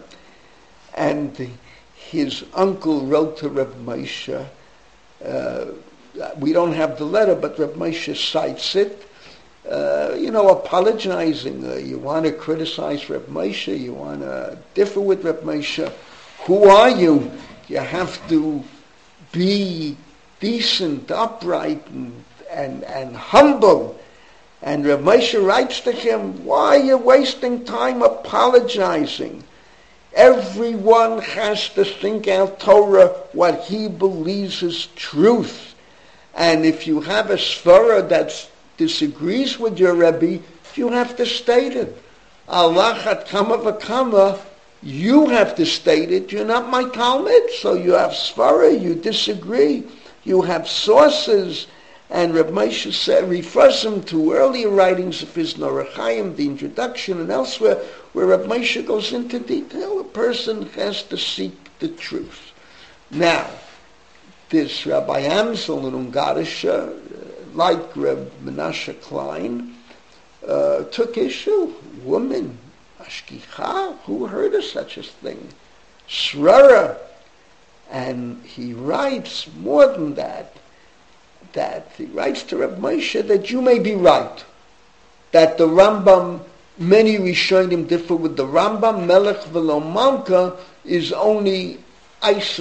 And the, his uncle wrote to Reb Moshe. Uh, we don't have the letter, but Reb Moshe cites it. Uh, you know, apologizing. Uh, you want to criticize Reb Moshe. You want to differ with Reb Moshe. Who are you? You have to be decent, upright, and, and, and humble. And Reb Moshe writes to him, why are you wasting time apologizing? Everyone has to think out Torah what he believes is truth. And if you have a svara that disagrees with your Rebbe, you have to state it. Allah at kama v'kama, you have to state it. You're not my Talmud, so you have svara, you disagree. You have sources, and Reb Moshe said, refers him to earlier writings of his Nor Chaim, the introduction, and elsewhere, where Reb Moshe goes into detail. A person has to seek the truth. Now, this Rabbi Amsel in Ungarische, like Reb Menashe Klein, uh, took issue. Woman, Ashkicha, who heard of such a thing? Srara. And he writes more than that, that he writes to Reb Moshe that you may be right, that the Rambam, many Rishonim differ with the Rambam, Melech v'lo Malka is only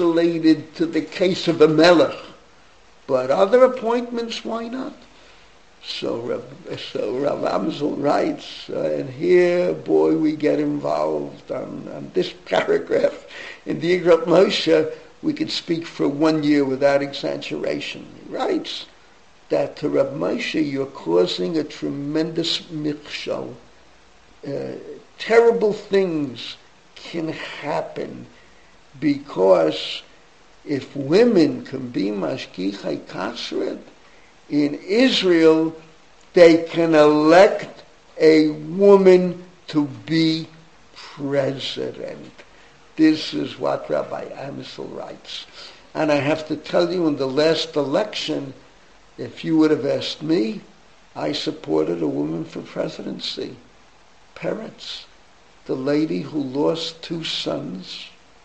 isolated to the case of a Melech. But other appointments, why not? So, Rav, so Rav Amsel writes, uh, and here, boy, we get involved on, on this paragraph. In the Igrot Moshe, we could speak for one year without exaggeration. He writes that to Rav Moshe, you're causing a tremendous michshol. Uh, terrible things can happen because if women can be mashgichai kashrut, in Israel, they can elect a woman to be president. This is what Rabbi Amsel writes. And I have to tell you, in the last election, if you would have asked me, I supported a woman for presidency. Peretz, the lady who lost two sons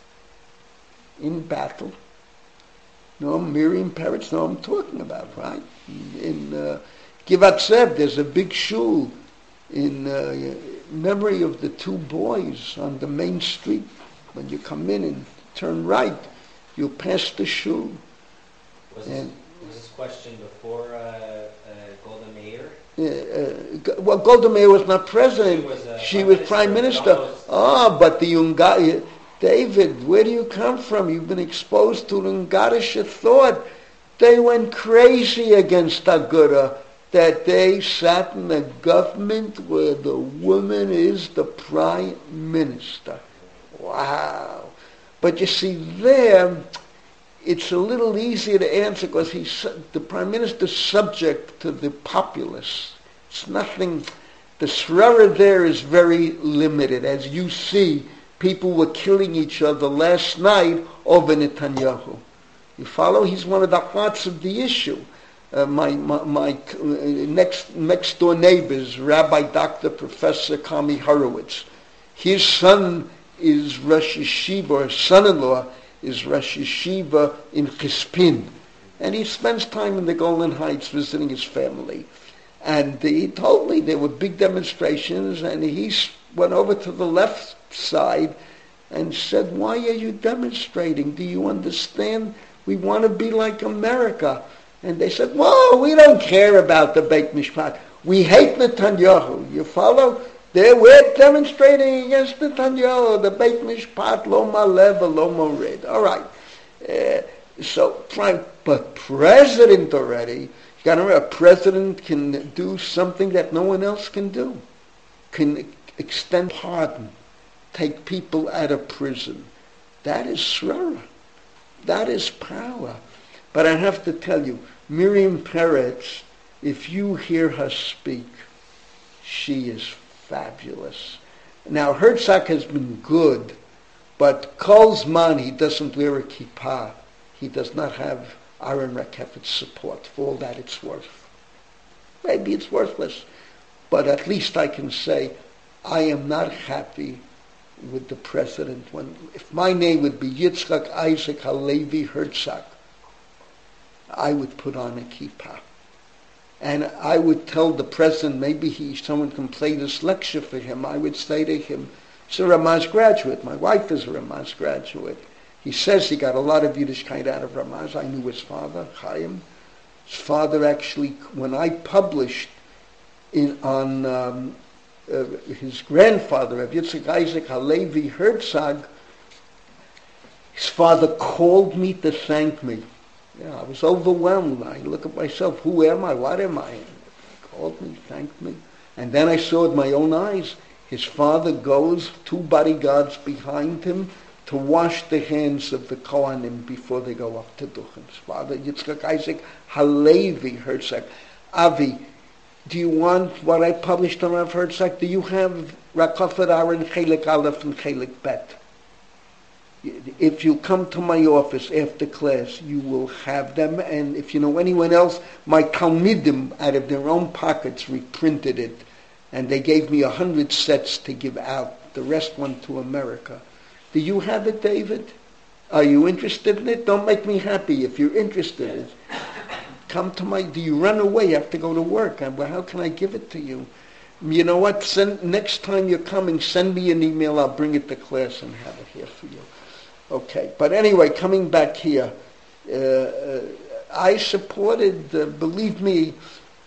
in battle. No, Miriam Peretz, no, I'm talking about, right? In uh, Givat Seb, there's a big shul in uh, memory of the two boys on the main street. When you come in and turn right, you'll pass the shul. Was, this, was this question before uh, uh, Golda Meir? Uh, uh, well, Golda Meir was not president. She was, uh, she was prime minister. Ah, but the Ungar... David, where do you come from? You've been exposed to Ungarische thought. They went crazy against Agura, that they sat in a government where the woman is the prime minister. Wow. But you see, there, it's a little easier to answer because he's the prime minister's subject to the populace. It's nothing, the srara there is very limited. As you see, people were killing each other last night over Netanyahu. You follow? He's one of the hearts of the issue. Uh, my my, my uh, next next door neighbors, Rabbi Doctor Professor Kami Horowitz. His son is Rosh Yeshiva, or his son-in-law is Rosh Yeshiva in Chispin. And he spends time in the Golden Heights visiting his family. And he told me there were big demonstrations, and he went over to the left side and said, why are you demonstrating? Do you understand? We want to be like America. And they said, whoa, we don't care about the Beit Mishpat. We hate Netanyahu. You follow? There we're demonstrating against Netanyahu. The Beit Mishpat, lo malev, lo mored. All right. Uh, so, but president already, you got to remember, a president can do something that no one else can do. Can extend pardon. Take people out of prison. That is srara. That is power. But I have to tell you, Miriam Peretz, if you hear her speak, she is fabulous. Now, Herzog has been good, but Kol Zman, he doesn't wear a kippah. He does not have Aaron Rakefet's support. For all that it's worth. Maybe it's worthless, but at least I can say, I am not happy with the president. When if my name would be Yitzchak Isaac Halevi Herzog, I would put on a kippah. And I would tell the president, maybe he, someone can play this lecture for him. I would say to him, he's a Ramaz graduate. My wife is a Ramaz graduate. He says he got a lot of Yiddishkeit out of Ramaz. I knew his father, Chaim. His father actually, when I published in on um, uh, his grandfather, of Yitzchak Isaac Halevi Herzog, his father called me to thank me. Yeah, I was overwhelmed. I look at myself, who am I? What am I? He called me, thanked me. And then I saw with my own eyes, his father goes, two bodyguards behind him, to wash the hands of the Kohanim before they go up to Duchen. His father, Yitzchak Isaac Halevi Herzog. Avi, do you want what I published on Rav Herzog? Do you have Rakafet Aaron Chelik Aleph and Chelik Bet? If you come to my office after class, you will have them. And if you know anyone else, my Talmidim, out of their own pockets, reprinted it. And they gave me a hundred sets to give out. The rest went to America. Do you have it, David? Are you interested in it? Don't make me happy if you're interested in it. Come to my... Do you run away? You have to go to work. And, well, how can I give it to you? You know what? Send, next time you're coming, send me an email. I'll bring it to class and have it here for you. Okay, but anyway, coming back here, uh, uh, I supported, uh, believe me,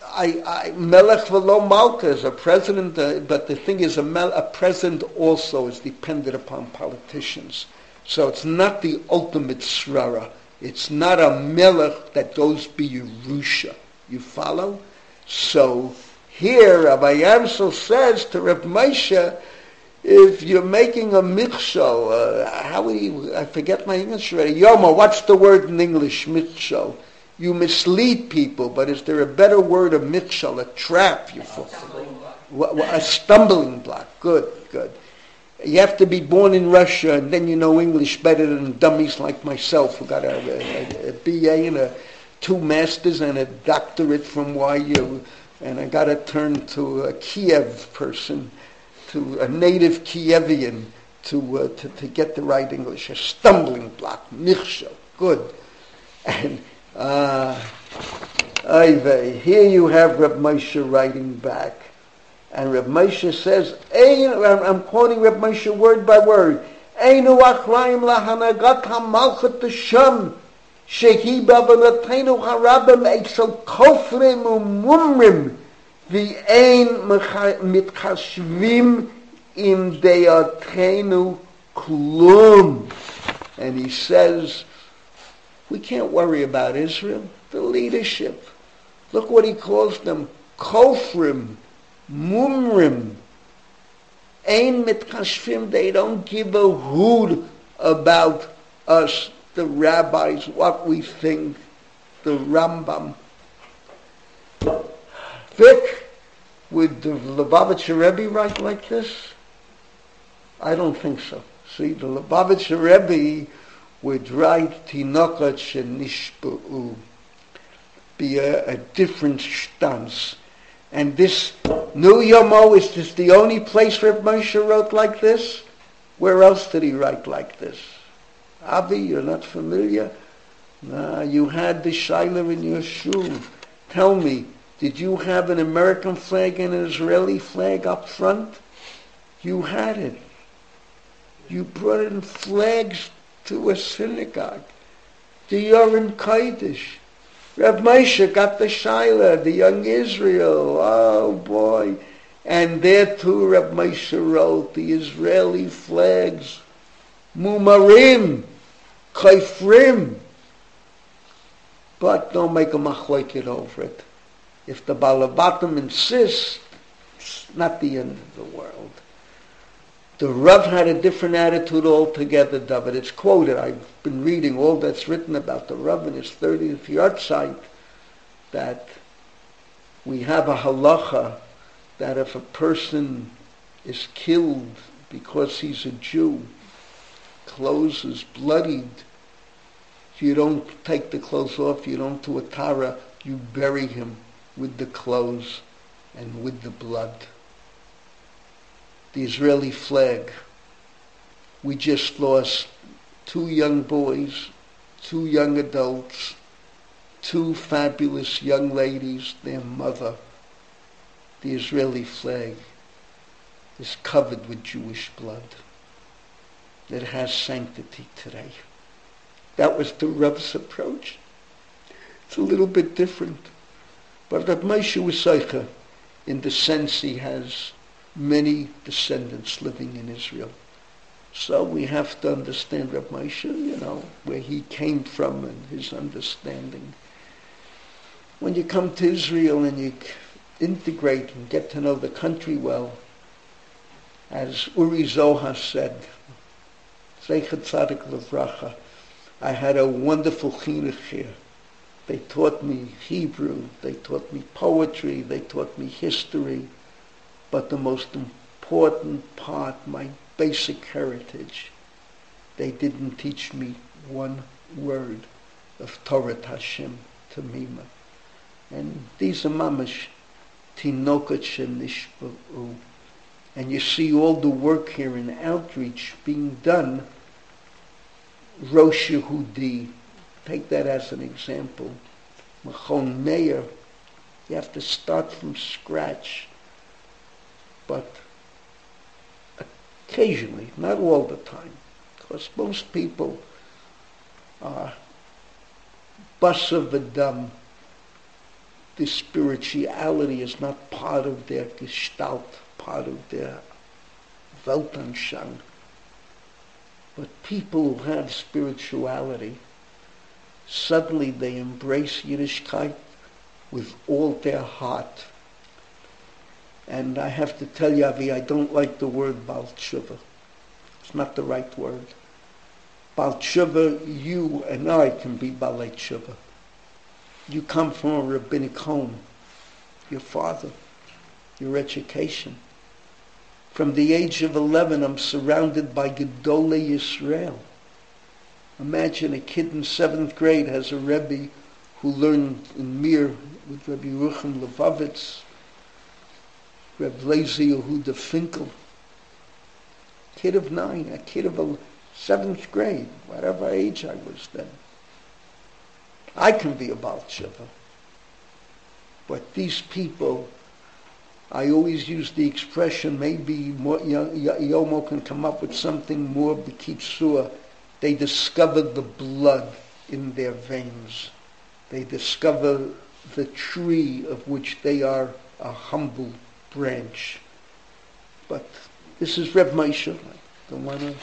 I, I Melech v'lo Malka is a president, uh, but the thing is, a, mel, a president also is dependent upon politicians. So it's not the ultimate srara. It's not a melech that goes be Yerusha. You follow? So here, Rabbi Yamsel says to Reb Moshe, if you're making a mikshol, uh, how would he, I forget my English already. Yoma, what's the word in English, mikshol? You mislead people, but is there a better word of mikshol, a trap? You fall? A stumbling block. Good, good. You have to be born in Russia, and then you know English better than dummies like myself, who got a, a, a B A and a, two masters and a doctorate from Y U, and I got to turn to a Kiev person, to a native Kievian, to, uh, to to get the right English. A stumbling block, mikshel. Good. And uh, here you have Reb Moshe writing back. And Reb Moshe says, I'm quoting Reb Moshe word by word, Einu achrayim lahanagat hamalchut Hashem, shehi b'avanatenu harabim eitzel kofrim umumrim, v'ein mitchashvim im deyatenu klum. And he says, we can't worry about Israel, the leadership. Look what he calls them, kofrim, mumrim, ein mitkashfim. They don't give a hoot about us, the rabbis, what we think, the Rambam. Vic, would the Lubavitcher Rebbe write like this? I don't think so. See, the Lubavitcher Rebbe would write Tinokot Shenishba'u, be a, a different stance. And this New Yomo, is this the only place Reb Moshe wrote like this? Where else did he write like this? Avi, you're not familiar? Nah, you had the Shiloh in your shoe. Tell me, did you have an American flag and an Israeli flag up front? You had it. You brought in flags to a synagogue. The Yoren Kodesh. Reb Moshe got the Shiloh, the young Israel. Oh boy. And there too Reb Moshe wrote the Israeli flags. Mumarim. Kaifrim. But don't make a machloket over it. If the Balabatim insists, it's not the end of the world. The Rav had a different attitude altogether, David. It's quoted. I've been reading all that's written about the Rav in his thirtieth yahrzeit, that we have a halacha that if a person is killed because he's a Jew, clothes is bloodied, you don't take the clothes off, you don't do a tara, you bury him with the clothes and with the blood. The Israeli flag. We just lost two young boys, two young adults, two fabulous young ladies, their mother. The Israeli flag is covered with Jewish blood. It has sanctity today. That was the Rav's approach. It's a little bit different. But Reb Moshe was Seicha in the sense he has many descendants living in Israel. So we have to understand Reb Moshe, you know, where he came from and his understanding. When you come to Israel and you integrate and get to know the country well, as Uri Zohar said, Zeichet Tzadik Levracha, I had a wonderful chinuch here. They taught me Hebrew, they taught me poetry, they taught me history, but the most important part, my basic heritage, they didn't teach me one word of Torah Hashem Tamima. And these are mamash tinokot shenishba'u. And you see all the work here in outreach being done. Rosh Yehudi, take that as an example. Machon Meir, you have to start from scratch. But occasionally, not all the time, because most people are basar v'dam. this spirituality is not part of their gestalt, part of their Weltanschauung. But people who have spirituality, suddenly they embrace Yiddishkeit with all their heart. And I have to tell you, Avi, I don't like the word Baal Tshuva. It's not the right word. Baal Tshuva, you and I can be Baalei Tshuva. You come from a rabbinic home. Your father, your education. From the age of eleven, I'm surrounded by Gedolei Yisrael. Imagine a kid in seventh grade has a Rebbe who learned in Mir with Rebbe Rucham Levovitz, Rebbe Lezi Yehuda Finkel. Kid of nine, a kid of a seventh grade, whatever age I was then. I can be a Baal Tshuva. But these people, I always use the expression, maybe more, Yomo can come up with something more b'kitzur. They discover the blood in their veins. They discover the tree of which they are a humble branch. But this is Reb Moshe. I don't want to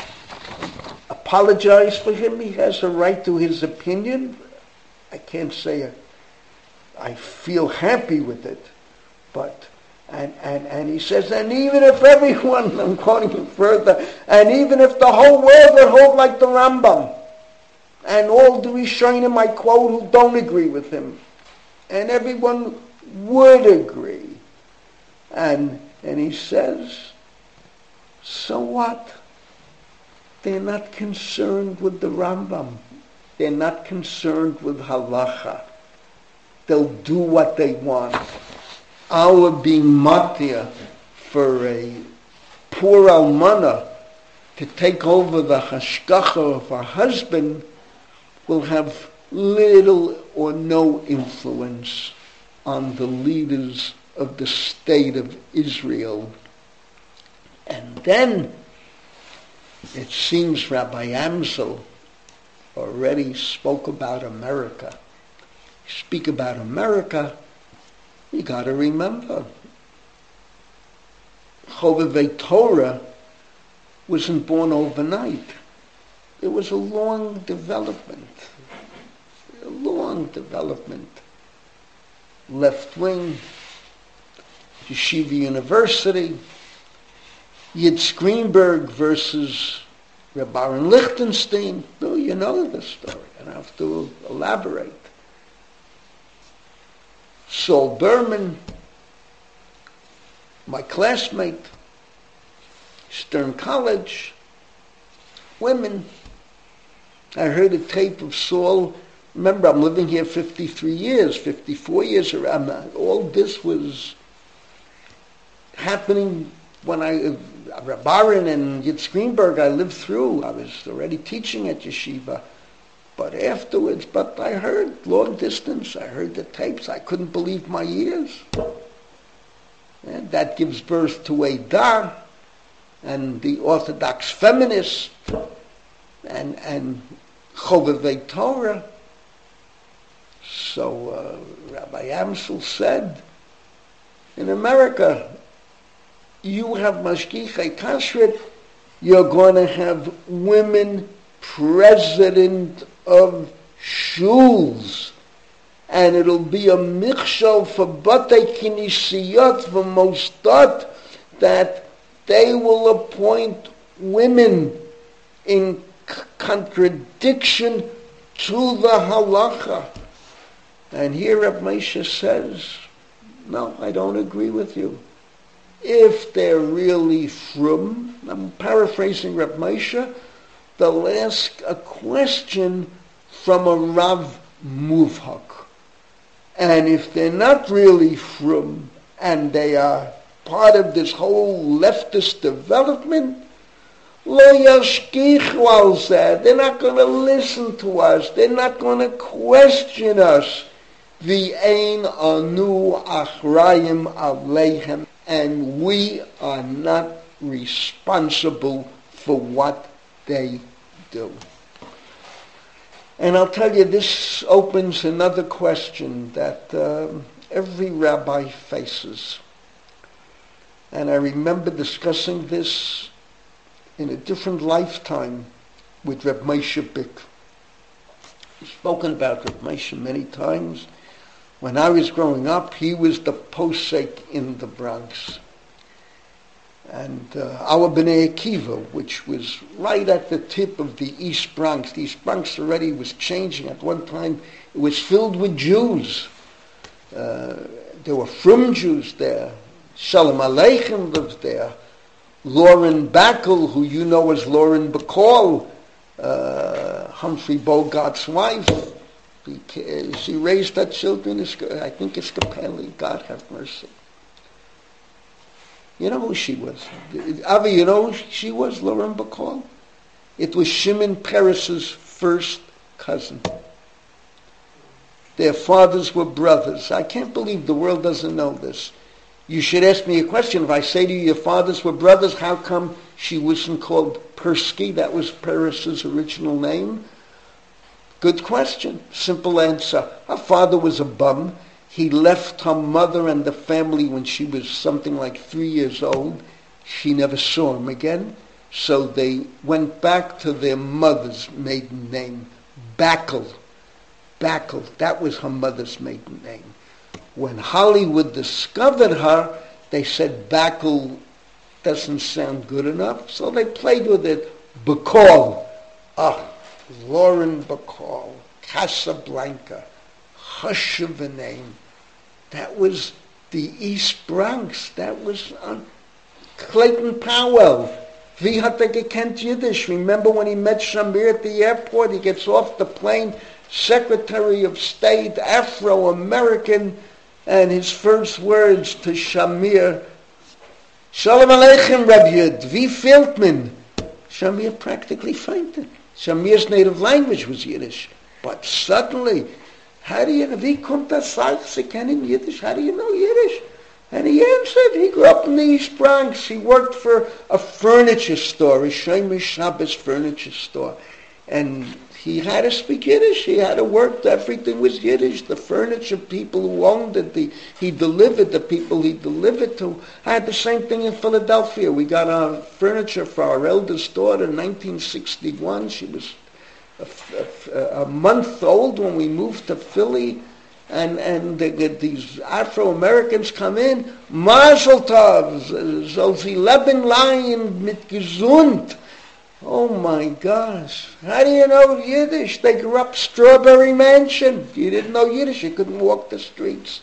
apologize for him. He has a right to his opinion. I can't say I feel happy with it, but and, and, and he says, and even if everyone, I'm quoting him further, and even if the whole world would hold like the Rambam, and all the Rishonim, I quote, who don't agree with him, and everyone would agree, and and he says, so what? They're not concerned with the Rambam. They're not concerned with halacha. They'll do what they want. Our being matir for a poor almana to take over the hashgacha of her husband will have little or no influence on the leaders of the state of Israel. And then it seems Rabbi Amsel already spoke about America. Speak about America, you got to remember, Chovevei Torah wasn't born overnight. It was a long development, a long development. Left wing, Yeshiva University, Yitz Greenberg versus Reb Aaron Lichtenstein. No, you know the story. I don't have to elaborate. Saul Berman, my classmate, Stern College, women. I heard a tape of Saul. Remember, I'm living here fifty-three years, fifty-four years around. All this was happening when I, Reb Aaron and Yitz Greenberg, I lived through. I was already teaching at yeshiva. But afterwards, but I heard long distance, I heard the tapes, I couldn't believe my ears. And that gives birth to Eidah, and the Orthodox feminists, and, and Chovevei Torah. So uh, Rabbi Amsel said, in America, you have Mashgichei Kashrut, you're going to have women president of shuls, and it'll be a michshol for batei kinisiyot v'mosdot that they will appoint women in c- contradiction to the halacha. And here Reb Moshe says, no, I don't agree with you. If they're really frum, I'm paraphrasing Reb Moshe, they'll ask a question from a Rav Muvhak. And if they're not really frum, and they are part of this whole leftist development, lo yashkichu al zeh, they're not going to listen to us, they're not going to question us. V'ein anu achrayim aleihem, and we are not responsible for what they do. And I'll tell you, this opens another question that um, every rabbi faces. And I remember discussing this in a different lifetime with Reb Moshe Bick. We've spoken about Reb Moshe many times. When I was growing up, he was the posek in the Bronx. And uh, our Bnei Akiva, which was right at the tip of the East Bronx. The East Bronx already was changing. At one time, it was filled with Jews. Uh, there were Frum Jews there. Shalom Aleichem lived there. Lauren Backel, who you know as Lauren Bacall, uh, Humphrey Bogart's wife. He, she raised her children, I think it's Capelli, God have mercy. You know who she was. Avi, you know who she was, Lauren Bacall? It was Shimon Peres's first cousin. Their fathers were brothers. I can't believe the world doesn't know this. You should ask me a question. If I say to you, your fathers were brothers, how come she wasn't called Persky? That was Peres's original name. Good question. Simple answer. Her father was a bum. He left her mother and the family when she was something like three years old. She never saw him again. So they went back to their mother's maiden name, Backel. Backel. That was her mother's maiden name. When Hollywood discovered her, they said Backel doesn't sound good enough. So they played with it. Bacall. Ah, Lauren Bacall. Casablanca. Hush of a name. That was the East Bronx. That was on Clayton Powell. Wie hat er gekannt Yiddish? Remember when he met Shamir at the airport? He gets off the plane, Secretary of State, Afro-American, and his first words to Shamir, Shalom Aleichem, Reb Yud, wie fehlt man? Shamir practically fainted. Shamir's native language was Yiddish. But suddenly, how do you know? Wie kommt das Salz? Sie kennen Yiddish. How do you know Yiddish? And he answered, he grew up in the East Bronx. He worked for a furniture store, a Shomer Shabbos furniture store. And he had to speak Yiddish. He had to work. Everything was Yiddish. The furniture people who owned it, the, he delivered, the people he delivered to. I had the same thing in Philadelphia. We got our furniture for our eldest daughter in nineteen sixty-one. She was a, a, a month old when we moved to Philly. And and the, the, these Afro-Americans come in, Mazel Tov, soll sie leben lang mit gesund. Oh my gosh, how do you know Yiddish? They grew up Strawberry Mansion. If you didn't know Yiddish, you couldn't walk the streets.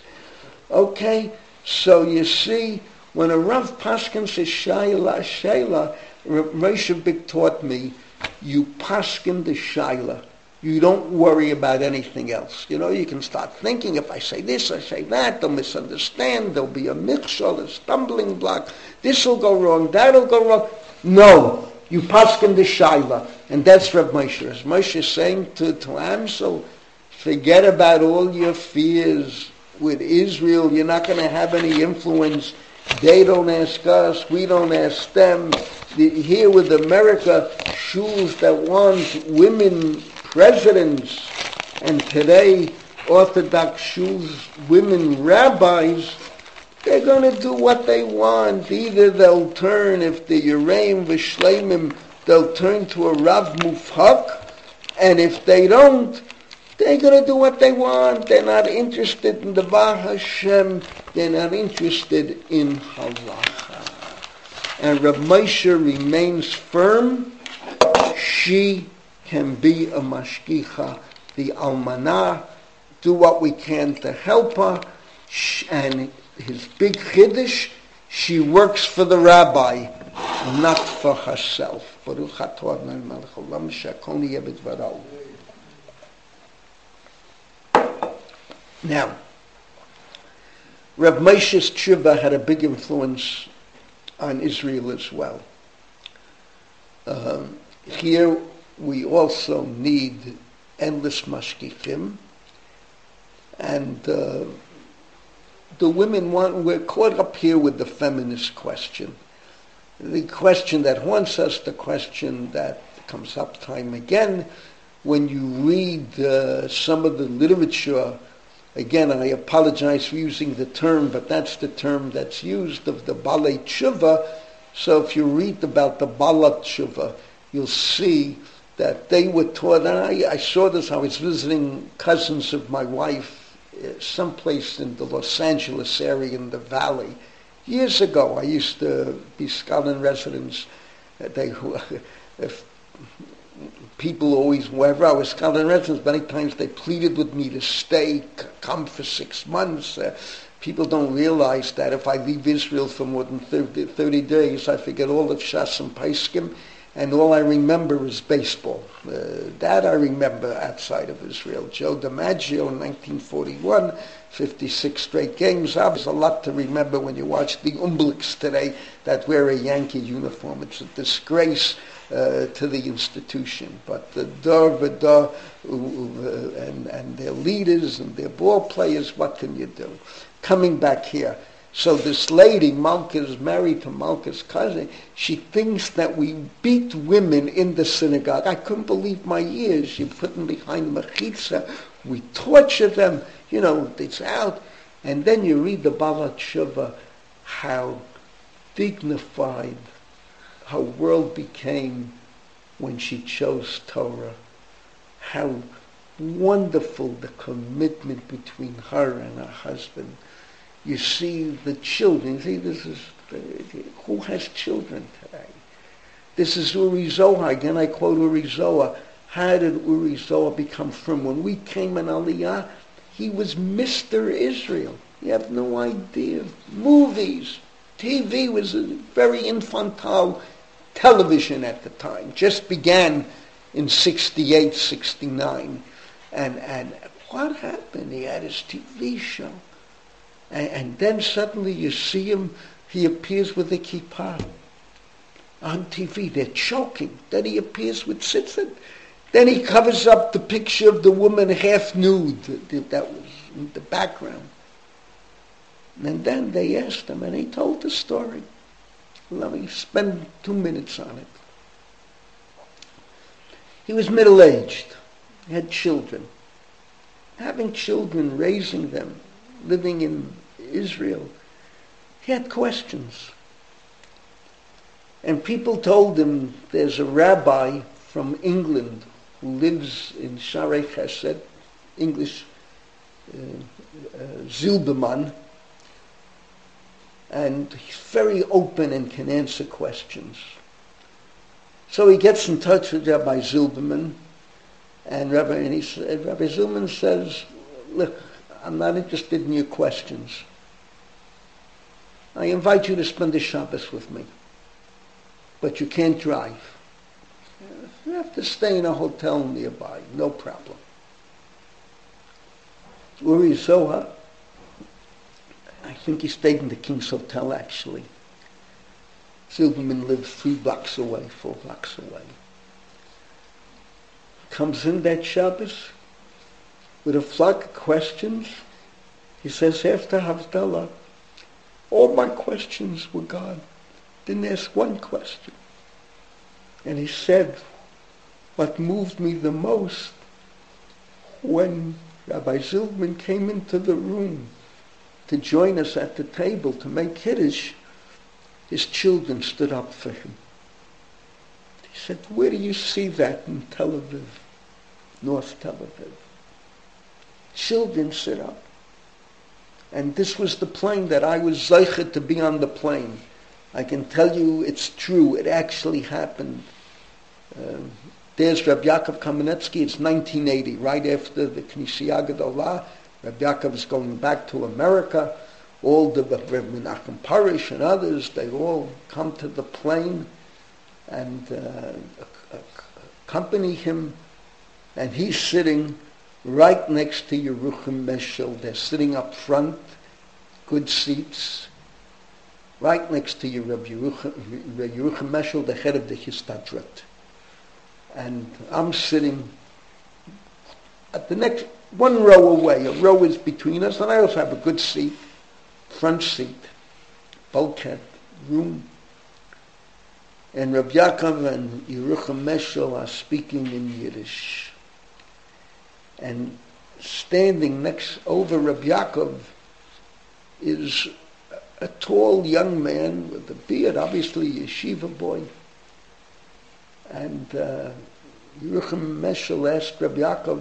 Okay, so you see, when a Rav Paskin says Shaila, Shaila, Moshe Bick taught me, you Paskin the Shaila. You don't worry about anything else. You know, you can start thinking, if I say this, I say that, they'll misunderstand, there'll be a mikshol, a stumbling block, this'll go wrong, that'll go wrong. No, you paskin the shaila. And that's Reb Moshe. As Moshe is saying to, to Amsel, forget about all your fears with Israel. You're not going to have any influence. They don't ask us, we don't ask them. The, here with America, shuls that want women presidents, and today Orthodox shuls, women rabbis, they're going to do what they want. Either they'll turn, if the Yereim v'Shleimim, they'll turn to a Rav Mufhak, and if they don't, they're going to do what they want. They're not interested in the Bar Hashem. They're not interested in halacha. And Reb Moshe remains firm. She can be a mashgicha, the almanah, do what we can to help her. And his big chiddush, she works for the rabbi, not for herself. Baruch atah Adonai melech haolam she'akol niyeh b'dvaro. Now, Reb Moshe's tshuva had a big influence on Israel as well. Um, here we also need endless mashgichim, and uh, the women want, we're caught up here with the feminist question. The question that haunts us, the question that comes up time again, when you read uh, some of the literature, again, I apologize for using the term, but that's the term that's used, of the Balei Tshuva. So if you read about the Balei Tshuva, you'll see that they were taught, and I, I saw this, I was visiting cousins of my wife, uh, someplace in the Los Angeles area in the valley. Years ago, I used to be scholar residents. Uh, they, if people always, wherever I was scholar residents, many times they pleaded with me to stay, come for six months. Uh, people don't realize that if I leave Israel for more than thirty, thirty days, I forget all of Shas and Paiskim, and all I remember is baseball. Uh, that I remember outside of Israel. Joe DiMaggio in nineteen forty-one, fifty-six straight games. There's a lot to remember when you watch the Umbliks today that wear a Yankee uniform. It's a disgrace uh, to the institution. But the Dor V'Dor uh, and, and their leaders and their ball players, what can you do? Coming back here. So this lady, Malka, is married to Malka's cousin. She thinks that we beat women in the synagogue. I couldn't believe my ears. You put them behind mechitza. We torture them. You know, it's out. And then you read the Balei Tshuva, how dignified her world became when she chose Torah. How wonderful the commitment between her and her husband. You see the children. See, this is, uh, who has children today? This is Uri Zohar. Again, I quote Uri Zohar. How did Uri Zohar become from? When we came in Aliyah, he was Mister Israel. You have no idea. Movies, T V was a very infantile television at the time. Just began in sixty-eight, sixty-nine. And, and what happened? He had his T V show. And, and then suddenly you see him, he appears with a kippah on T V. They're choking. Then he appears with tzitzit. Then he covers up the picture of the woman half nude. That was in the background. And then they asked him, and he told the story. Let me spend two minutes on it. He was middle-aged. He had children. Having children, raising them, living in Israel, he had questions. And people told him, there's a rabbi from England who lives in Sharei Chesed, English, uh, uh, Zilberman, and he's very open and can answer questions. So he gets in touch with Rabbi Zilberman, and Rabbi, and he said, Rabbi Zilberman says, look, I'm not interested in your questions. I invite you to spend the Shabbos with me, but you can't drive. You have to stay in a hotel nearby, no problem. Uri Zohar, I think he stayed in the King's Hotel actually. Zilberman lived three blocks away, four blocks away. Comes in that Shabbos with a flock of questions. He says, after Havdalah, all my questions were gone. Didn't ask one question. And he said, what moved me the most, when Rabbi Zilberman came into the room to join us at the table to make Kiddush, his children stood up for him. He said, where do you see that in Tel Aviv, North Tel Aviv? Children sit up. And this was the plane that I was zeichet to be on the plane. I can tell you it's true. It actually happened. Uh, there's Reb Yaakov Kamenetsky. It's nineteen eighty, right after the Knesiyah Gedolah. Reb Yaakov is going back to America. All the Reb Menachem Parish and others, they all come to the plane and uh, accompany him. And he's sitting right next to Yerucham Meshel. They're sitting up front, good seats, right next to Rabbi Yerucham Meshel, the head of the Histadrut. And I'm sitting at the next, one row away. A row is between us, and I also have a good seat, front seat, bulkhead, room. And Rabbi Yaakov and Yerucham Meshel are speaking in Yiddish. And standing next over Reb Yaakov is a tall young man with a beard, obviously a yeshiva boy. And uh, Yerucham Meshel asked Reb Yaakov,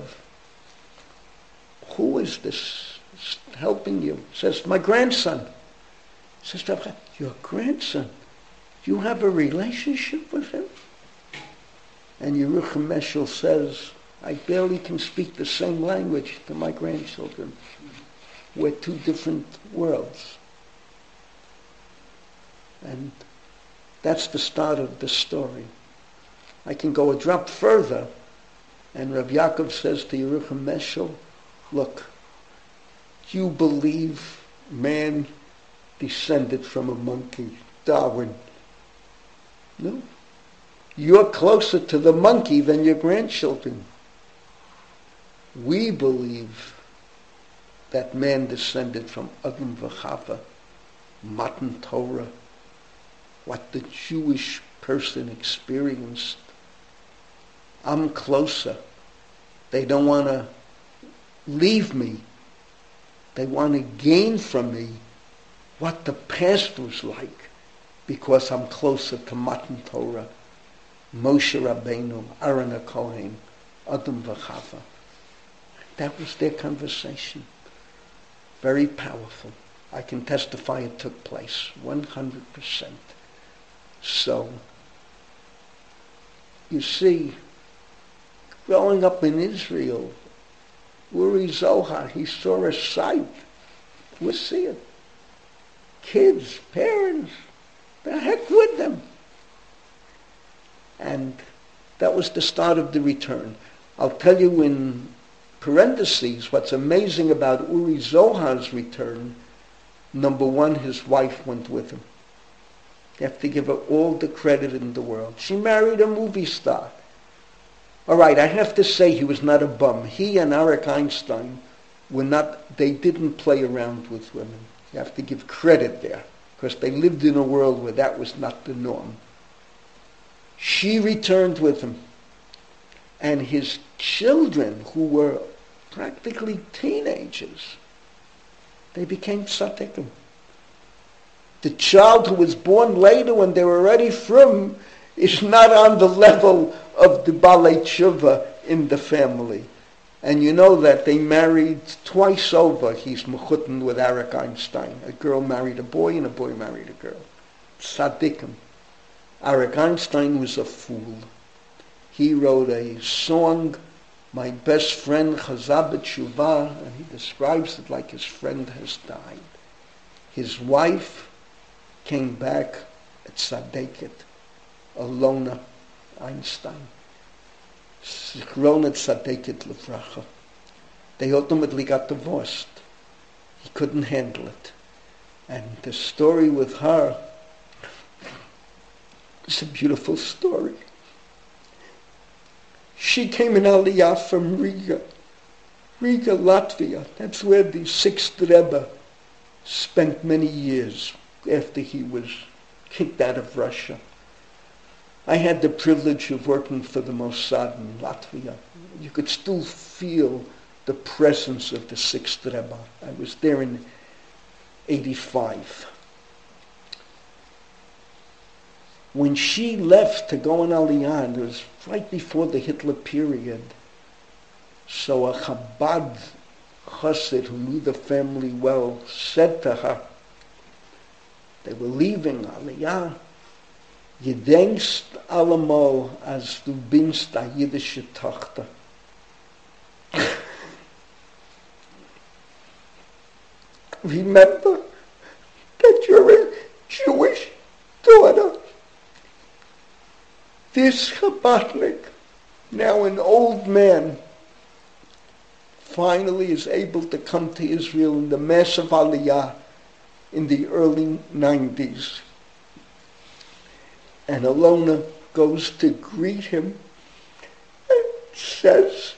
who is this helping you? He says, my grandson. He says, Reb Yaakov, your grandson? You have a relationship with him? And Yerucham Meshel says, I barely can speak the same language to my grandchildren. We're two different worlds. And that's the start of the story. I can go a drop further, and Rav Yaakov says to Yerucham Meshel, look, you believe man descended from a monkey, Darwin. No. You're closer to the monkey than your grandchildren. We believe that man descended from Adam v'Chava, Matan Torah, what the Jewish person experienced. I'm closer. They don't want to leave me. They want to gain from me what the past was like, because I'm closer to Matan Torah, Moshe Rabbeinu, Aaron HaKohen, Adam v'Chava. That was their conversation. Very powerful. I can testify it took place, one hundred percent. So, you see, growing up in Israel, Uri Zohar, he saw a sight. We'll see it. Kids, parents, the heck with them. And that was the start of the return. I'll tell you in parentheses what's amazing about Uri Zohar's return. Number one, his wife went with him. You have to give her all the credit in the world. She married a movie star. All right, I have to say he was not a bum. He and Arik Einstein were not, they didn't play around with women. You have to give credit there, because they lived in a world where that was not the norm. She returned with him. And his children, who were practically teenagers, they became tzaddikim. The child who was born later when they were already frum is not on the level of the Balei Tshuva in the family. And you know that they married twice over. He's mechutin with Arik Einstein. A girl married a boy and a boy married a girl. Tzaddikim. Arik Einstein was a fool. He wrote a song, My Best Friend Chazah B'Tshuva, and he describes it like his friend has died. His wife came back at Tzaddiket, Alona Einstein. Zichrona Tzaddiket Levracha. They ultimately got divorced. He couldn't handle it. And the story with her is a beautiful story. She came in Aliyah from Riga, Riga, Latvia. That's where the sixth Rebbe spent many years after he was kicked out of Russia. I had the privilege of working for the Mossad in Latvia. You could still feel the presence of the sixth Rebbe. I was there in eighty-five. When she left to go on Aliyah, it was right before the Hitler period. So a Chabad chassid who knew the family well said to her, they were leaving Aliyah, "Je denkst allemal als du bist a jüdische Tochter." Remember that you're a Jewish daughter. This Chabadnik, now an old man, finally is able to come to Israel in the massive Aliyah in the early nineties. And Alona goes to greet him and says,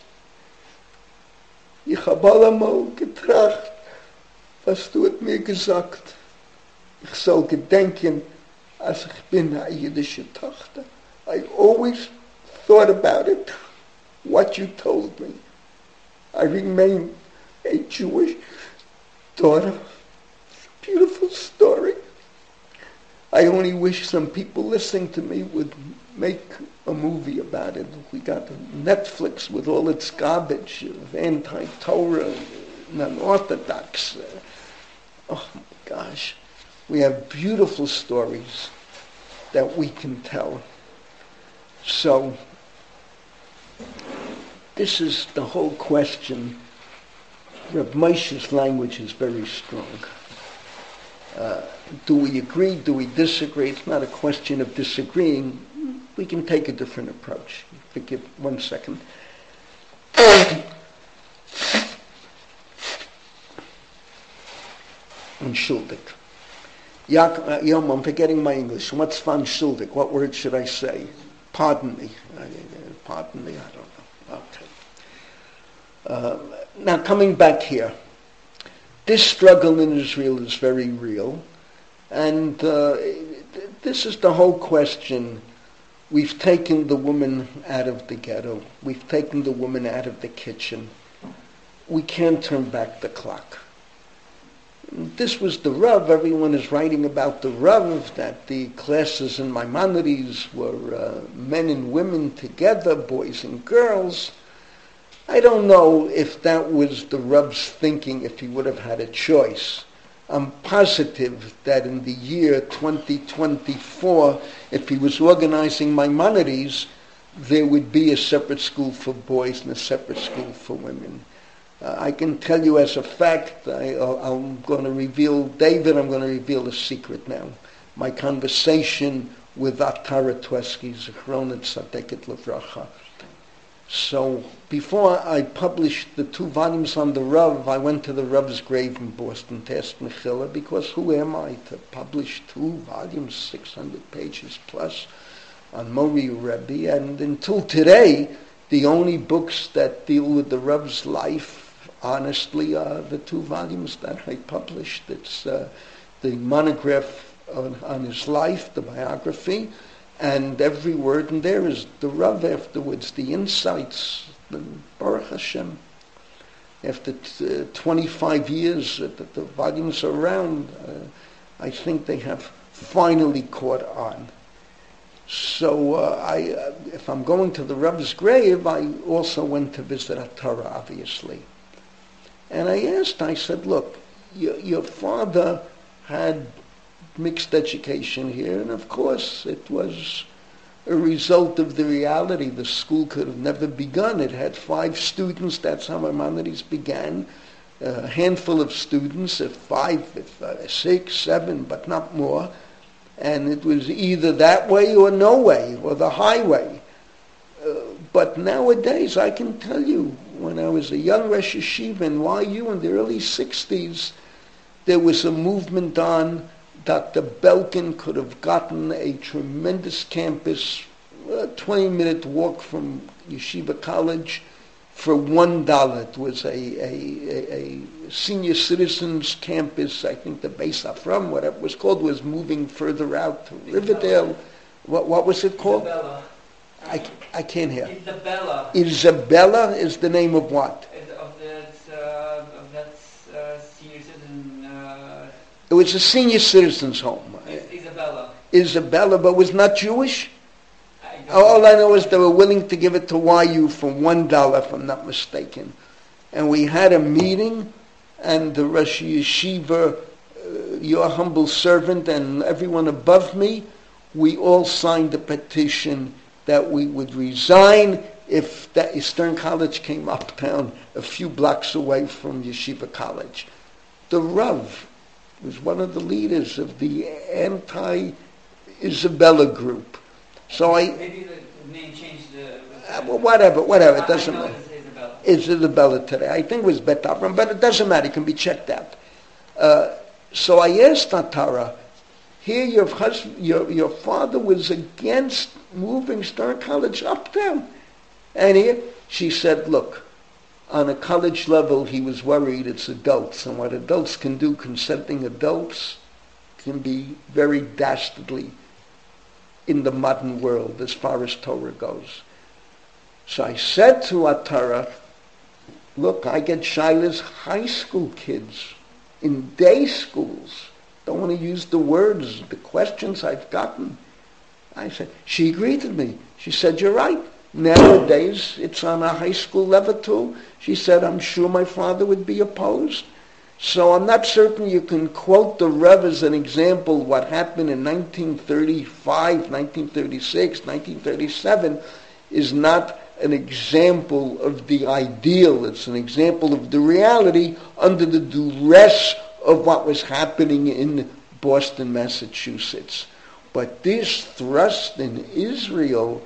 Ich habe allemal getracht, was du hat mir gesagt. Ich soll gedenken, als ich bin eine jüdische Tochter. I always thought about it, what you told me. I remain a Jewish daughter. It's a beautiful story. I only wish some people listening to me would make a movie about it. We got Netflix with all its garbage of anti-Torah, non-Orthodox. Uh, oh my gosh. We have beautiful stories that we can tell. So, this is the whole question. Reb Moshe's language is very strong. Uh, do we agree? Do we disagree? It's not a question of disagreeing. We can take a different approach. Forgive one second. Unschuldig. Ja, Yom, I'm forgetting my English. What's van schuldig? What word should I say? Pardon me. Pardon me, I don't know. Okay. Uh, now coming back here. This struggle in Israel is very real. And uh, this is the whole question. We've taken the woman out of the ghetto. We've taken the woman out of the kitchen. We can't turn back the clock. This was the Rav. Everyone is writing about the Rav, that the classes in Maimonides were uh, men and women together, boys and girls. I don't know if that was the Rav's thinking if he would have had a choice. I'm positive that in the year twenty twenty-four, if he was organizing Maimonides, there would be a separate school for boys and a separate school for women. Uh, I can tell you as a fact, I, I'm going to reveal, David, I'm going to reveal a secret now. My conversation with Atara Tweski, Zichronet Tzadeket Levracha. So before I published the two volumes on the Rav, I went to the Rav's grave in Boston to ask Mechila, because who am I to publish two volumes, six hundred pages plus, on Mori Rebbe? And until today, the only books that deal with the Rav's life, honestly, are the two volumes that I published. It's uh, the monograph on, on his life, the biography, and every word in there is the Rav afterwards, the insights, the Baruch Hashem. After t- uh, twenty-five years that the, the volumes are around, uh, I think they have finally caught on. So uh, I, uh, if I'm going to the Rav's grave, I also went to visit Atara, obviously. And I asked, I said, look, your, your father had mixed education here, and of course it was a result of the reality. The school could have never begun. It had five students. That's how Maimonides began. A handful of students, if five, if uh, six, seven, but not more. And it was either that way or no way, or the highway. Uh, but nowadays, I can tell you, when I was a young Rosh Yeshiva in Y U in the early sixties, there was a movement on. Doctor Belkin could have gotten a tremendous campus, a twenty-minute walk from Yeshiva College, for one dollar. It was a, a, a, a senior citizens campus. I think the Beis Afram, whatever it was called, was moving further out to Riverdale. What, what was it called? Isabella. I, I can't hear. Isabella. Isabella is the name of what? Of that, uh, of that uh, senior citizen. Uh, It was a senior citizens home. Isabella. Isabella, but was not Jewish? I don't All I know is they were willing to give it to Y U for one dollar, if I'm not mistaken. And we had a meeting, and the Rosh Yeshiva, uh, your humble servant, and everyone above me, we all signed a petition that we would resign if that Eastern College came uptown a few blocks away from Yeshiva College. The Rav was one of the leaders of the anti-Isabella group. So I... Maybe the name changed. Uh, Uh, well, whatever, whatever, it doesn't I know matter. it's Isabella. It's Isabella today. I think it was Bet Avram, but it doesn't matter. It can be checked out. Uh, so I asked Atara, here your husband, your, your father was against moving Star College uptown. And here, she said, look, on a college level, he was worried it's adults, and what adults can do, consenting adults, can be very dastardly in the modern world as far as Torah goes. So I said to Atara, Look, I get Shila's high school kids in day schools. Don't want to use the words, the questions I've gotten. I said, she agreed with me. She said, you're right. Nowadays, it's on a high school level too. She said, I'm sure my father would be opposed. So I'm not certain you can quote the Rev as an example what happened in nineteen thirty-five, nineteen thirty-six, nineteen thirty-seven is not an example of the ideal. It's an example of the reality under the duress of what was happening in Boston, Massachusetts. But this thrust in Israel,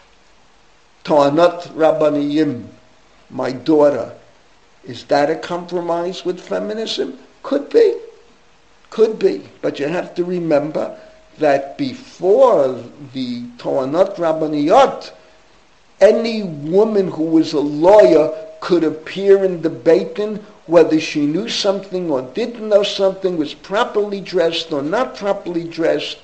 Ta'anat Rabbaniyim, my daughter, is that a compromise with feminism? Could be. Could be. But you have to remember that before the Ta'anat Rabbaniyot, any woman who was a lawyer could appear in the Beit Din, whether she knew something or didn't know something, was properly dressed or not properly dressed.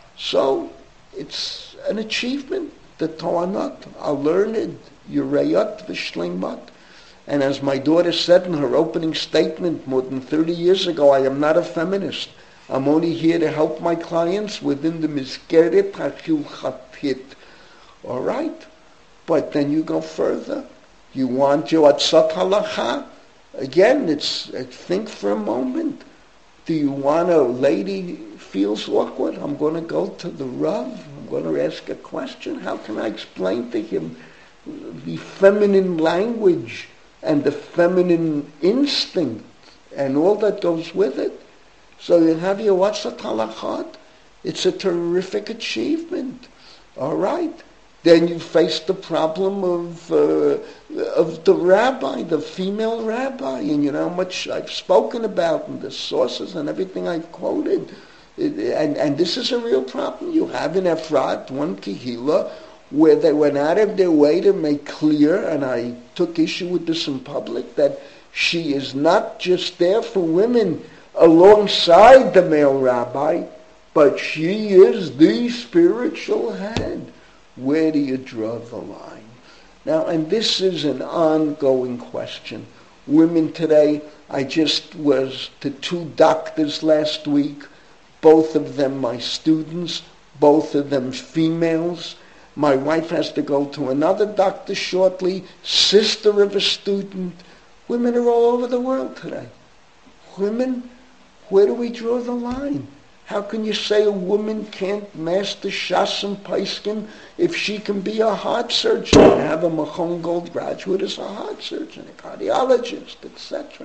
So it's an achievement. The Ta'anat are learned, Yurayot v'Shleimat. And as my daughter said in her opening statement more than thirty years ago, I am not a feminist. I'm only here to help my clients within the Miskeret HaChilchatit. All right? But then you go further. You want Yoatzat Halacha? Again, it's, uh, think for a moment. Do you want a lady feels awkward? I'm going to go to the Rav. I'm going to ask a question. How can I explain to him the feminine language and the feminine instinct and all that goes with it? So you have your Yoatzat Halachot. It's a terrific achievement. All right. Then you face the problem of uh, of the rabbi, the female rabbi, and you know how much I've spoken about and the sources and everything I've quoted. It, and, and this is a real problem. You have in Efrat one kehila where they went out of their way to make clear, and I took issue with this in public, that she is not just there for women alongside the male rabbi, but she is the spiritual head. Where do you draw the line? Now, and this is an ongoing question. Women today, I just was to two doctors last week, both of them my students, both of them females. My wife has to go to another doctor shortly, sister of a student. Women are all over the world today. Women, where do we draw the line? How can you say a woman can't master Shas and Paiskim if she can be a heart surgeon and have a Machon Gold graduate as a heart surgeon, a cardiologist, et cetera?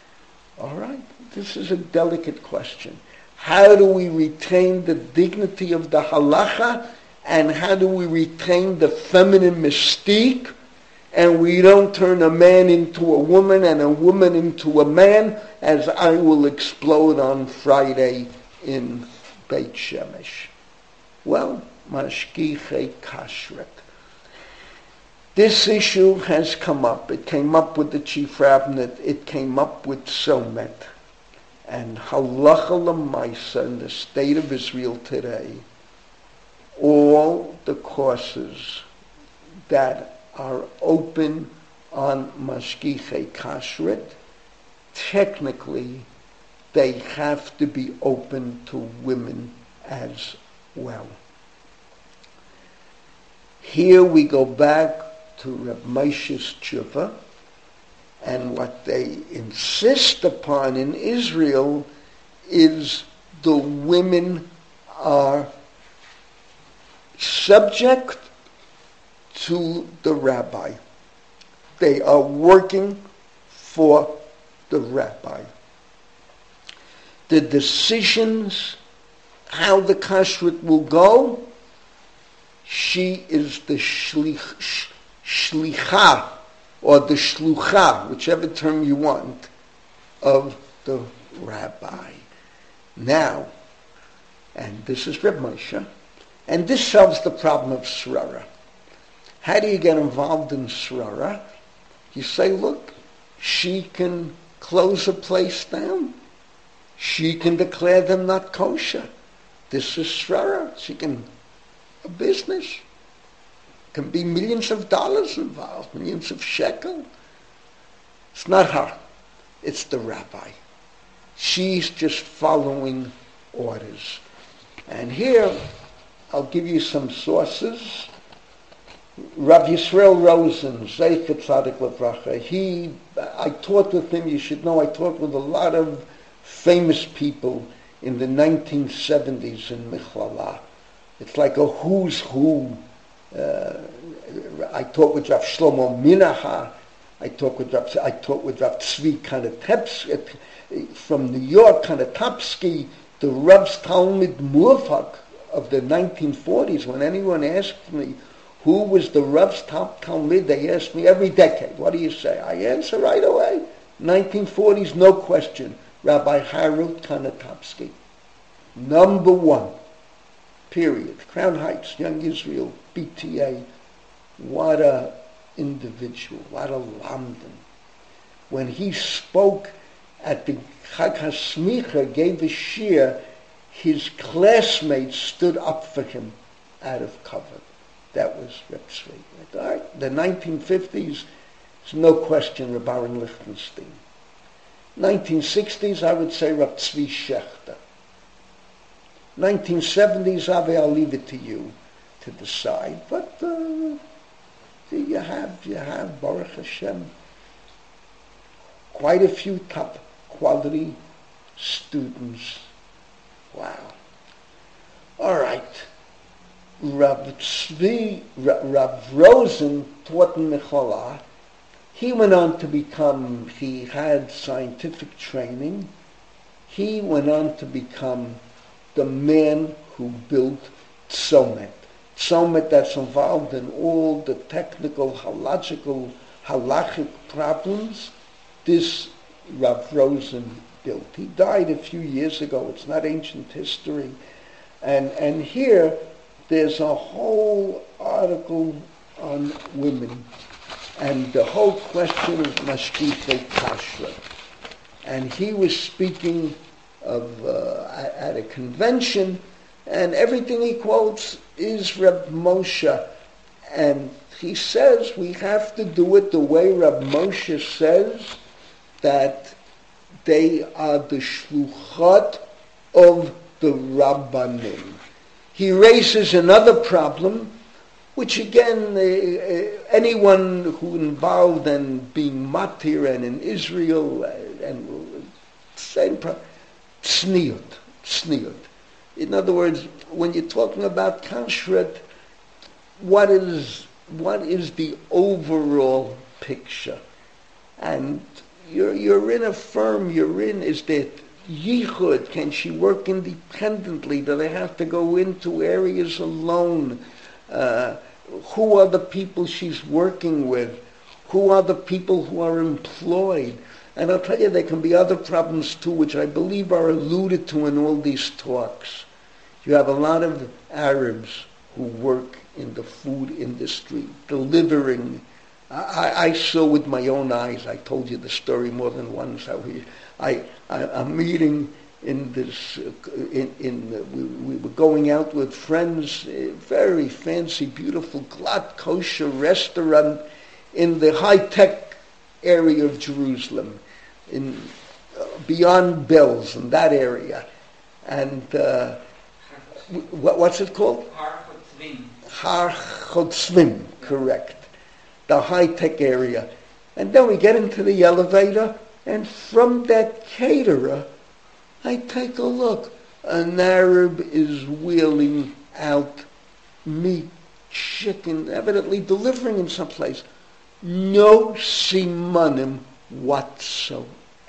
All right, this is a delicate question. How do we retain the dignity of the halacha, and how do we retain the feminine mystique, and we don't turn a man into a woman and a woman into a man, as I will explode on Friday in Beit Shemesh? Well, Mashgichei Kashrut. This issue has come up. It came up with the chief rabbinate. It came up with Somet. And halacha l'maisa in the state of Israel today, all the courses that are open on Mashgichei Kashrut, technically, they have to be open to women as well. Here we go back to Reb Moshe's tshuva, and what they insist upon in Israel is the women are subject to the rabbi. They are working for the rabbi. The decisions, how the kashrut will go, she is the shlich, sh, shlicha, or the shlucha, whichever term you want, of the rabbi. Now, and this is Reb Moshe, and this solves the problem of srara. How do you get involved in srara? You say, look, she can close a place down. She can declare them not kosher. This is srara. She can, a business. Can be millions of dollars involved, millions of shekel. It's not her. It's the rabbi. She's just following orders. And here, I'll give you some sources. Rav Yisrael Rosen, Zeichet Tzadik Levracha, he, I taught with him, you should know, I taught with a lot of famous people in the nineteen seventies in Michlala. It's like a who's who. Uh, I taught with Rav Shlomo Minaha. I taught with Rav, I taught with Rav Tzvi Kanatepsky from New York, Kanatopsky, the Rav's Talmud Muvak of the nineteen forties. When anyone asked me who was the Rav's top Talmud, they asked me every decade, what do you say? I answer right away. nineteen forties, no question. Rabbi Harut Kanatopsky. Number one. Period. Crown Heights, Young Israel, B T A. What a individual. What a lamdan. When he spoke at the Chag HaSmicha, gave a shir, his classmates stood up for him out of cover. That was Reb Tzvi. All right. The nineteen fifties, there's no question, Reb Aaron Lichtenstein. nineteen sixties, I would say Reb Tzvi Shechter. nineteen seventies, Avi, I'll leave it to you to decide. But uh, you have, you have, Baruch Hashem, quite a few top quality students. Wow. All right. Rav Tzvi, Rav Rosen taught in Michlala. He went on to become, he had scientific training. He went on to become the man who built Tzomet. Tzomet that's involved in all the technical, halachical, halachic problems. This Rav Rosen built. He died a few years ago. It's not ancient history. And and here, there's a whole article on women and the whole question of mashkifei kashrut. And he was speaking of uh, at a convention, and everything he quotes is Reb Moshe. And he says we have to do it the way Reb Moshe says, that they are the shluchot of the Rabbanim. He raises another problem, which again, uh, uh, anyone who involved in being matir and in Israel, uh, and same problem, tzniut, tzniut. In other words, when you're talking about kashrut, what is what is the overall picture? And you're you're in a firm, you're in, is that yichud, can she work independently? Do they have to go into areas alone? Uh, who are the people she's working with? Who are the people who are employed? And I'll tell you, there can be other problems too, which I believe are alluded to in all these talks. You have a lot of Arabs who work in the food industry, delivering. I, I saw with my own eyes, I told you the story more than once, how we, I, I, I'm meeting in this, uh, in, in uh, we, we were going out with friends, a very fancy, beautiful, glatt, kosher restaurant in the high-tech area of Jerusalem, in uh, beyond Bells, in that area. And uh, what, what's it called? Har Chotzvim. Har Chotzvim, correct. The high-tech area. And then we get into the elevator, and from that caterer, I take a look. An Arab is wheeling out meat, chicken, evidently delivering in some place. No simanim whatsoever.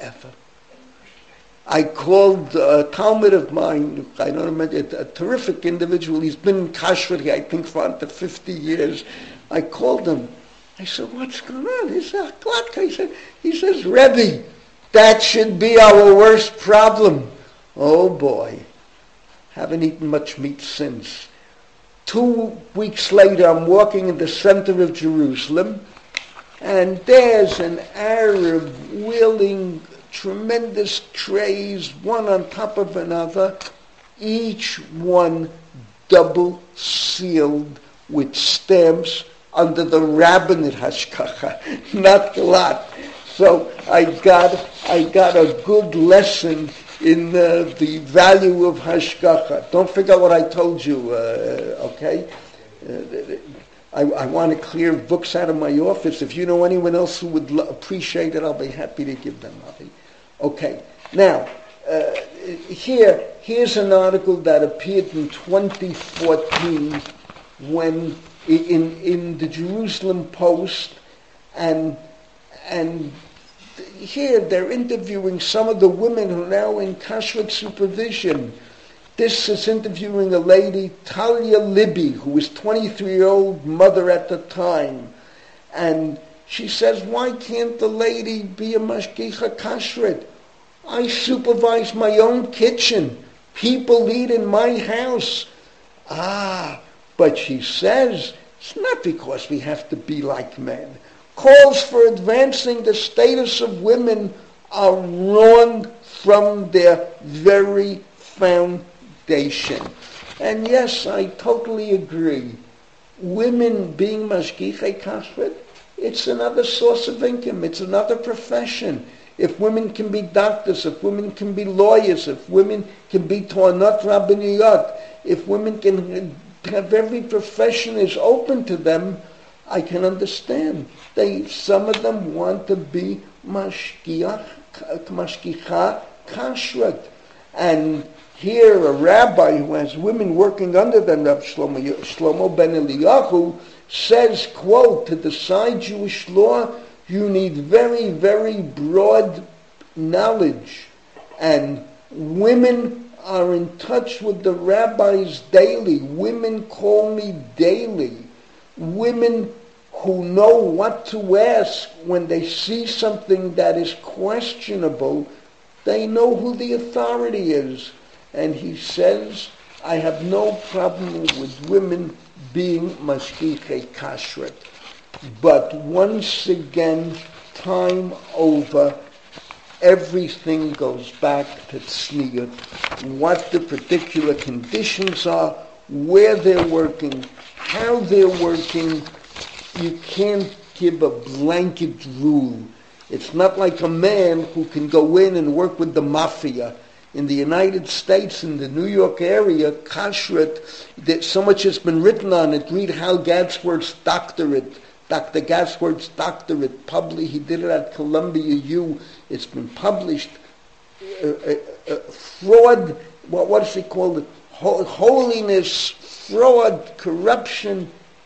I called a Talmud of mine, I don't remember, a terrific individual. He's been in kashrut, I think, for under fifty years. I called him. I said, what's going on? He said, he said, he says, Rebbe, that should be our worst problem. Oh boy, haven't eaten much meat since. Two weeks later, I'm walking in the center of Jerusalem, and there's an Arab wheeling tremendous trays, one on top of another, each one double sealed with stamps under the rabbinate hashkacha, not lot. So I got I got a good lesson in uh, the value of hashgacha. Don't forget what I told you, uh, okay? Uh, I, I want to clear books out of my office. If you know anyone else who would lo- appreciate it, I'll be happy to give them. Avi. Okay. Now, uh, here here's an article that appeared in twenty fourteen when in in the Jerusalem Post, and and here they're interviewing some of the women who are now in kashrut supervision. This is interviewing a lady, Talia Libby, who was twenty-three-year-old mother at the time. And she says, why can't the lady be a mashgicha kashrut? I supervise my own kitchen. People eat in my house. Ah, but she says, it's not because we have to be like men. Calls for advancing the status of women are wrong from their very foundation. And yes, I totally agree. Women being mashgichei kashrut, it's another source of income. It's another profession. If women can be doctors, if women can be lawyers, if women can be Tornot Rabbaniyot, if women can have every profession is open to them, I can understand. They, some of them want to be mashgiach, mashgicha kashrut. And here a rabbi who has women working under them, Rav Shlomo, Shlomo ben Eliyahu, says, quote, to decide Jewish law, you need very, very broad knowledge. And women are in touch with the rabbis daily. Women call me daily. Women who know what to ask when they see something that is questionable, they know who the authority is. And he says, I have no problem with women being mashgichei kashrut. But once again, time over, everything goes back to tzniut, what the particular conditions are, where they're working, how they're working. You can't give a blanket rule. It's not like a man who can go in and work with the mafia. In the United States, in the New York area, kashrut, that so much has been written on it. Read Hal Gadsworth's doctorate, Doctor Gadsworth's doctorate, published. He did it at Columbia U. It's been published. Uh, uh, uh, fraud, what, what does he call it? Ho- holiness, fraud, corruption,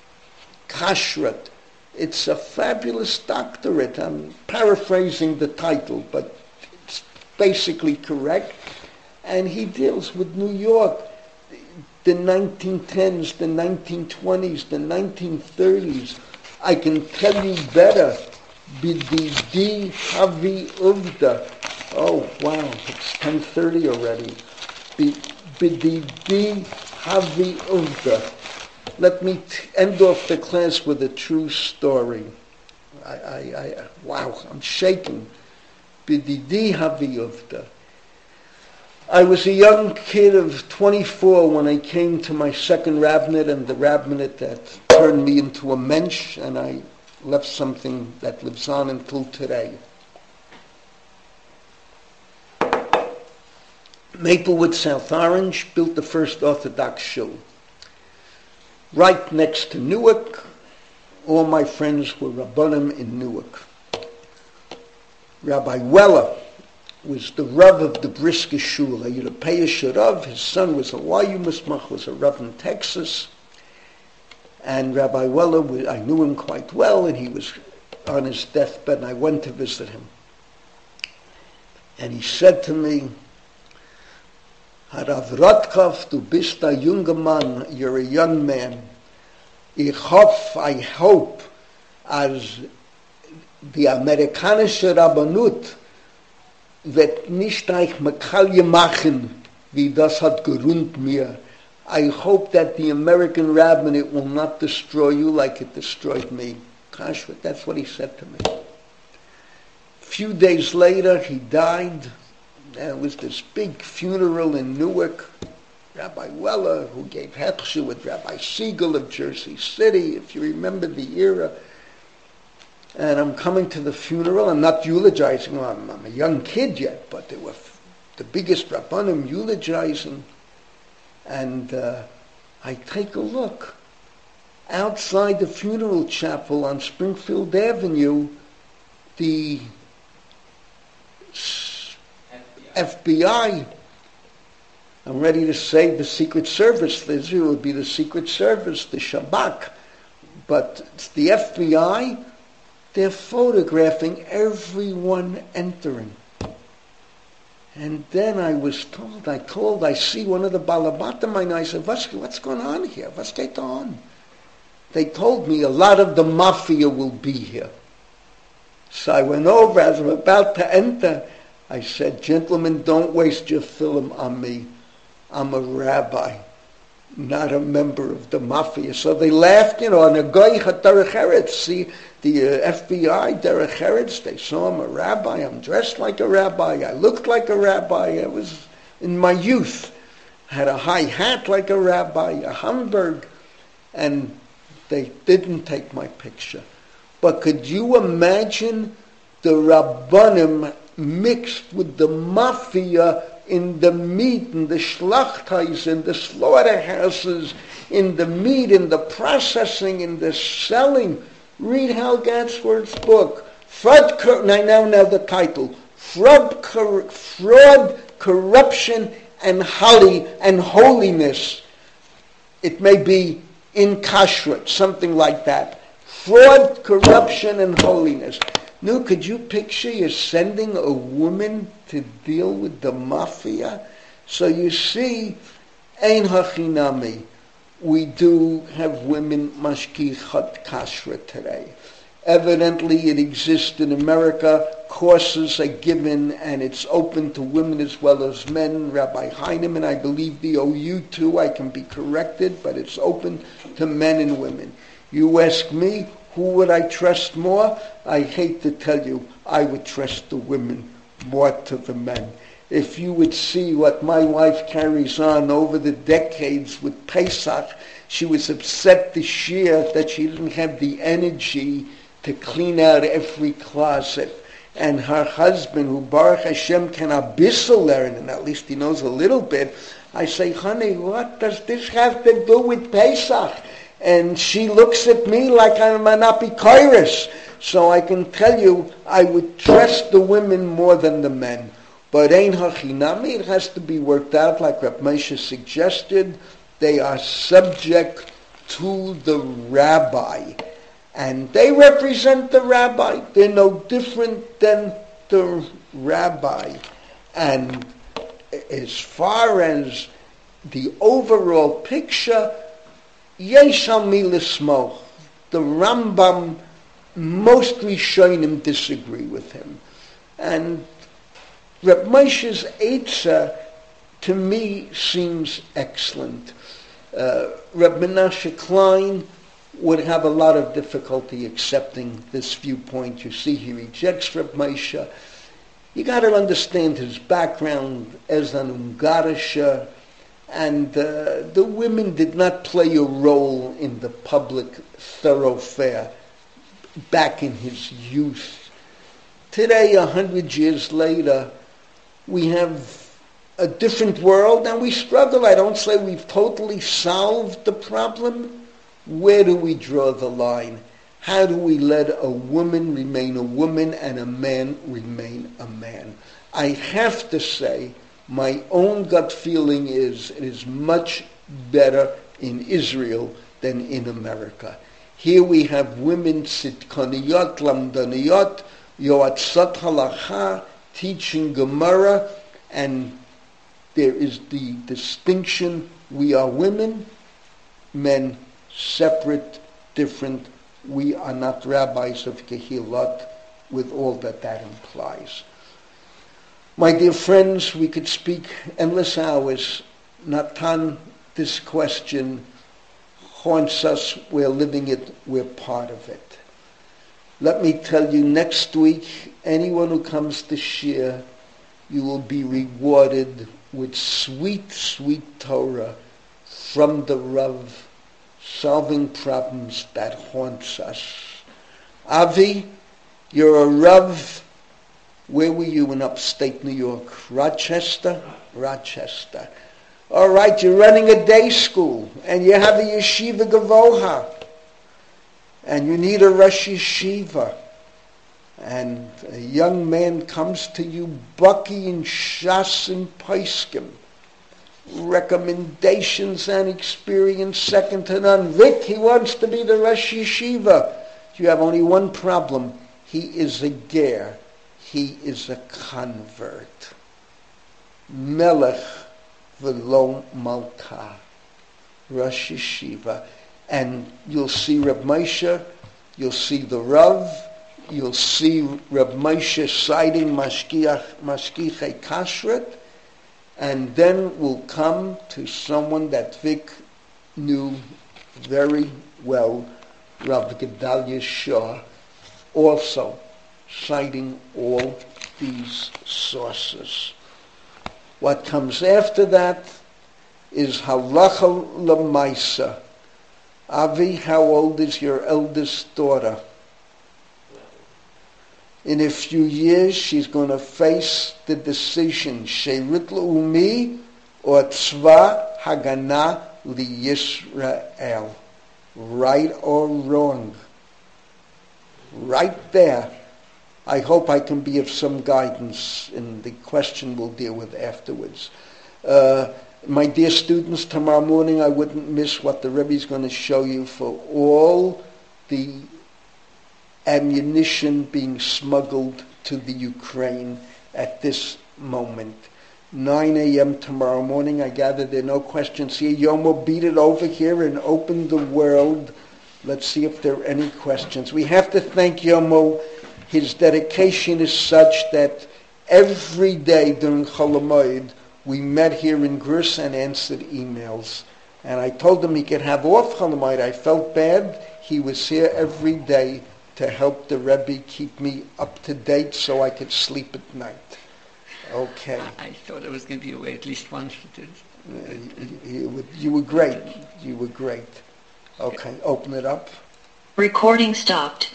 kashrut. It's a fabulous doctorate. I'm paraphrasing the title, but it's basically correct. And he deals with New York, the nineteen tens, the nineteen twenties, the nineteen thirties. I can tell you better. Bididi Havi Uvda. Oh, wow, it's ten thirty already. Bididi Havi Uvda. Let me t- end off the class with a true story. I, I, I wow, I'm shaking. Bididi Havi Uvda. I was a young kid of twenty-four when I came to my second rabbinate, and the rabbinate that turned me into a mensch, and I left something that lives on until today. Maplewood, South Orange, built the first Orthodox shul. Right next to Newark, all my friends were Rabbanim in Newark. Rabbi Weller was the Rav of the Brisker Shul. I used to pay a shurav. His son was a Wayu Mismach, was a Rav in Texas. And Rabbi Weller, I knew him quite well, and he was on his deathbed, and I went to visit him. And he said to me, Harav Rotkov, du bist a junger Mann, you're a young man. Ich hoff, I hope, as die amerikanische Rabbanut wird nicht euch Mekalje machen, wie das hat gerund mir. I hope that the American rabbinate will not destroy you like it destroyed me. Kashrut, that's what he said to me. A few days later, he died. There was this big funeral in Newark. Rabbi Weller, who gave Hechsher with Rabbi Siegel of Jersey City, if you remember the era. And I'm coming to the funeral. I'm not eulogizing. I'm, I'm a young kid yet, but they were f- the biggest Rabbanim eulogizing. And uh, I take a look. Outside the funeral chapel on Springfield Avenue, the F B I, I'm ready to say the Secret Service, this would be the Secret Service, the Shabak, but it's the F B I, they're photographing everyone entering. And then I was told, I told, I see one of the Balabatim, and I said, what's, what's going on here? What's going on? They told me a lot of the mafia will be here. So I went over, as I'm about to enter, I said, gentlemen, don't waste your film on me. I'm a rabbi, not a member of the mafia. So they laughed, you know, and a guy had Derech Eretz, see, the uh, F B I, Derech Eretz, they saw I'm a rabbi, I'm dressed like a rabbi, I looked like a rabbi, I was in my youth, I had a high hat like a rabbi, a Hamburg, and they didn't take my picture. But could you imagine the Rabbanim mixed with the mafia in the meat, in the schlachtais, in the slaughterhouses, in the meat, in the processing, in the selling? Read Hal Gatsworth's book. Fraud, now, now, now the title. Fraud, cor, fraud corruption, and holy, and holiness. It may be in kashrut, something like that. Fraud, corruption, and holiness. Now, could you picture you're sending a woman to deal with the mafia? So you see, ein hachinami. We do have women mashkichat kashrut today. Evidently, it exists in America. Courses are given, and it's open to women as well as men. Rabbi Heinemann, I believe the O U too, I can be corrected, but it's open to men and women. You ask me, who would I trust more? I hate to tell you, I would trust the women more to the men. If you would see what my wife carries on over the decades with Pesach, she was upset this year that she didn't have the energy to clean out every closet. And her husband, who Baruch Hashem can abyssal learn, and at least he knows a little bit, I say, honey, what does this have to do with Pesach? And she looks at me like I'm an apikoros. So I can tell you, I would trust the women more than the men. But ein hachinami, it has to be worked out like Reb Moshe suggested. They are subject to the rabbi. And they represent the rabbi. They're no different than the rabbi. And as far as the overall picture, yesh al mi l'smoch. The Rambam, most Rishonim disagree with him. And Reb Moshe's Eitzah, to me, seems excellent. Uh, Reb Menashe Klein would have a lot of difficulty accepting this viewpoint. You see, he rejects Reb Moshe. You got to understand his background as an Ungarischer, and uh, the women did not play a role in the public thoroughfare back in his youth. Today, a hundred years later, we have a different world, and we struggle. I don't say we've totally solved the problem. Where do we draw the line? How do we let a woman remain a woman and a man remain a man? I have to say, my own gut feeling is it is much better in Israel than in America. Here we have women sitkaniyot, lamdaniyot, yoatzat halacha, teaching Gemara, and there is the distinction, we are women, men separate, different. We are not rabbis of Kehilot, with all that that implies. My dear friends, we could speak endless hours. Natan, this question haunts us. We're living it. We're part of it. Let me tell you, next week, anyone who comes to share, you will be rewarded with sweet, sweet Torah from the Rav, solving problems that haunts us. Avi, You're a Rav. Where were you in upstate New York? Rochester? Rochester. All right, you're running a day school, and you have a yeshiva gavoha, and you need a Rosh Yeshiva. And a young man comes to you, Bucky and Shas and Paiskim. Recommendations and experience second to none. Vic, he wants to be the Rosh Yeshiva. You have only one problem. He is a ger. He is a convert. Melech v'lo malka. Rosh Yeshiva. And you'll see Reb Moshe, you'll see the Rav, you'll see Reb Moshe citing Mashgiach, Mashgichei Kashrut, and then we'll come to someone that Vic knew very well, Rav Gedalia Shah, also citing all these sources. What comes after that is Halacha L'Maisa. Avi, how old is your eldest daughter? In a few years, she's going to face the decision, Sheirut L'Umi or Tzva Hagana L'Yisrael. Right or wrong? Right there. I hope I can be of some guidance in the question we'll deal with afterwards. Uh, my dear students, tomorrow morning I wouldn't miss what the Rebbe is going to show you for all the ammunition being smuggled to the Ukraine at this moment. nine a.m. tomorrow morning, I gather there are no questions here. Yomo, beat it over here and open the world. Let's see if there are any questions. We have to thank Yomo. His dedication is such that every day during Chol HaMoed, we met here in Gurs and answered emails. And I told him he could have off Chol HaMoed. I felt bad. He was here every day to help the Rebbe keep me up to date so I could sleep at night. Okay. I thought I was going to be away at least once. Uh, you, you, you were great. You were great. Okay, open it up. Recording stopped.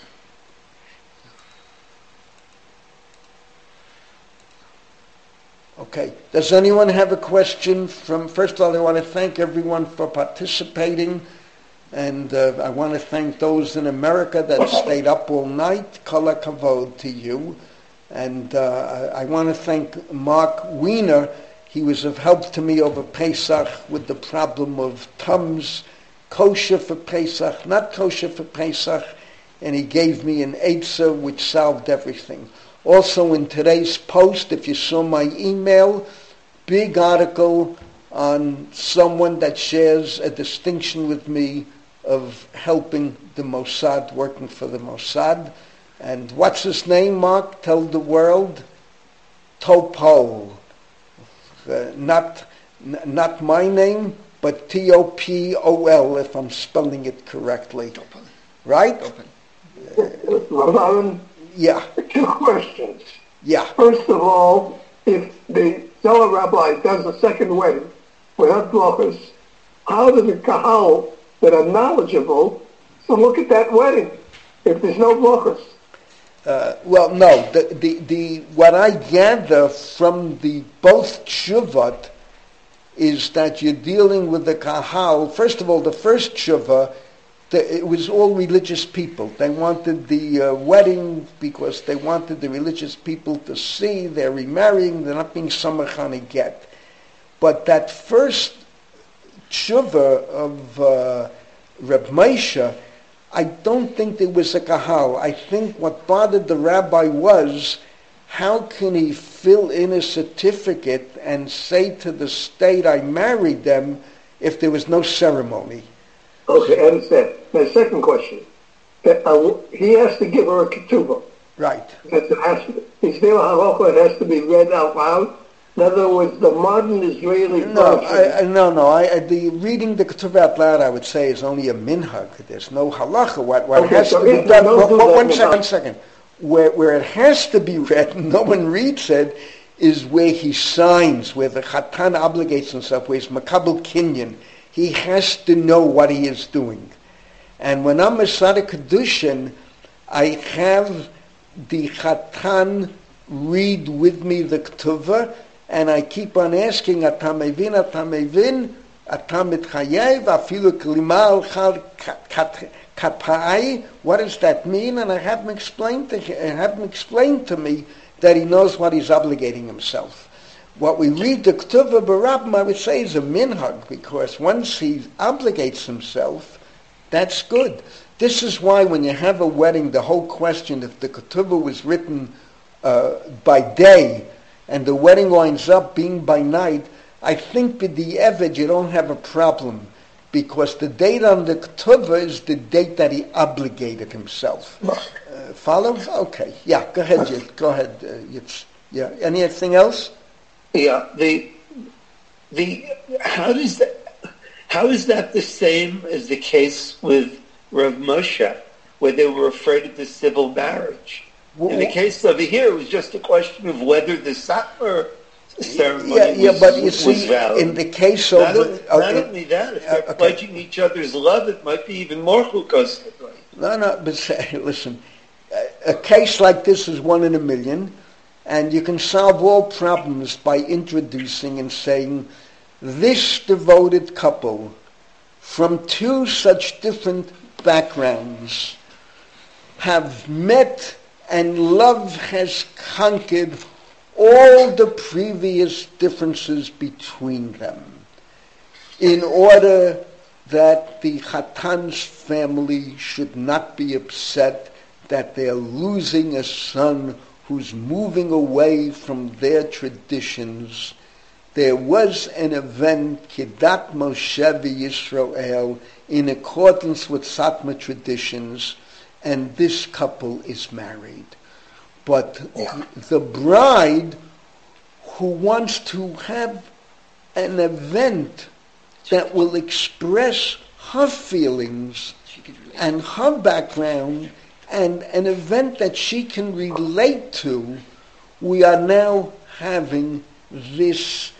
Okay. Does anyone have a question? From first of all, I want to thank everyone for participating, and uh, I want to thank those in America that stayed up all night. Kol hakavod to you. And uh, I want to thank Mark Wiener. He was of help to me over Pesach with the problem of Tums, kosher for Pesach, not kosher for Pesach, and he gave me an eitzah which solved everything. Also in today's post, if you saw my email, big article on someone that shares a distinction with me of helping the Mossad, working for the Mossad. And what's his name, Mark? Tell the world. Topo. Uh, not, n- not my name, but T O P O L, if I'm spelling it correctly. Topol. Right? Rabban, Yeah. two questions. Yeah. First of all, if the Zohar rabbi does a second wedding without blachas, how does the kahal that are knowledgeable to look at that wedding if there's no blachas? Uh, well, no. The, the the what I gather from the both tshuvot is that you're dealing with the kahal. First of all, the first tshuva, the, it was all religious people. They wanted the uh, wedding because they wanted the religious people to see they're remarrying. They're not being samach on a get. But that first tshuva of uh, Reb Moshe, I don't think there was a kahal. I think what bothered the rabbi was, how can he fill in a certificate and say to the state, I married them, if there was no ceremony? Okay, I understand. My second question. Uh, uh, he has to give her a ketubah. Right. That's it has to, he's there halacha, it has to be read out loud. In other words, the modern Israeli No, version. I, I, no, no. I, I, the reading the ketubah out loud, I would say, is only a minhag. There's no halacha. What, what Okay, has so to be if done? they don't Well, do well, that one in second, the- one second. Where where it has to be read, no one reads it, is where he signs, where the chatan obligates himself, where he's makabel kinyan. He has to know what he is doing. And when I'm a Sada Kedushin, I have the Chatan read with me the Ketuvah, and I keep on asking, Ata mevin, Ata mevin, Ata mitchayev, afilu klima al katai. What does that mean? And I have him explain to him, have him explain to me that he knows what he's obligating himself. What we read the Ketuvah B'Rabbim, I would say, is a minhag, because once he obligates himself, that's good. This is why when you have a wedding, the whole question, if the Ketuvah was written uh, by day, and the wedding winds up being by night, I think with the Eved you don't have a problem, because the date on the Ketuvah is the date that he obligated himself. Uh, follow? Okay. Yeah, go ahead, Jit. Go ahead. Uh, it's, yeah. Anything else? Yeah. The the how does that how is that the same as the case with Rav Moshe, where they were afraid of the civil marriage? In the case over here, it was just a question of whether the Satmar ceremony yeah, yeah, was, but you was see, valid. In the case of... Not, the, okay. not only that, if they're uh, okay. pledging each other's love, it might be even more chukos. No, no, but say, listen, a, a case like this is one in a million, and you can solve all problems by introducing and saying, this devoted couple, from two such different backgrounds, have met, and love has conquered all the previous differences between them, in order that the Chatan's family should not be upset that they're losing a son who's moving away from their traditions. There was an event, Kedat Moshe Yisrael, in accordance with Satmar traditions, and this couple is married. But yeah. the bride who wants to have an event that will express her feelings and her background, and an event that she can relate to, we are now having this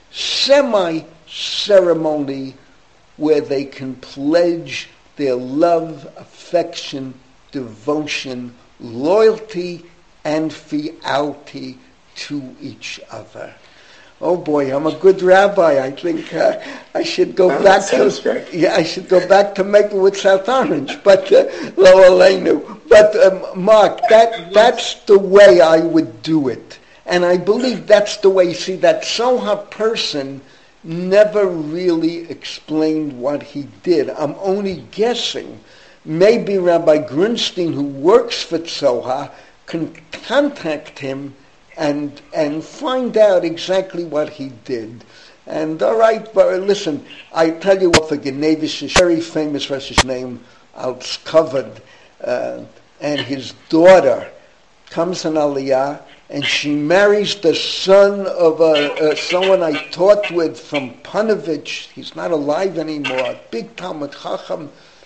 semi-ceremony where they can pledge their love, affection, devotion, loyalty, and fealty to each other. Oh boy, I'm a good rabbi. I think uh, I should go oh, back to great. yeah, I should go back to Maplewood South Orange, but uh, Lo Aleinu. But um, Mark, that that's the way I would do it, and I believe that's the way. See, that Soha person never really explained what he did. I'm only guessing. Maybe Rabbi Grunstein, who works for Tzoha, can contact him and and find out exactly what he did. And all right, but listen, I tell you what, for Genevis is very famous for his name, out covered, uh, and his daughter comes in Aliyah, and she marries the son of a, uh, someone I taught with from Panovich. He's not alive anymore, big Talmud Chacham,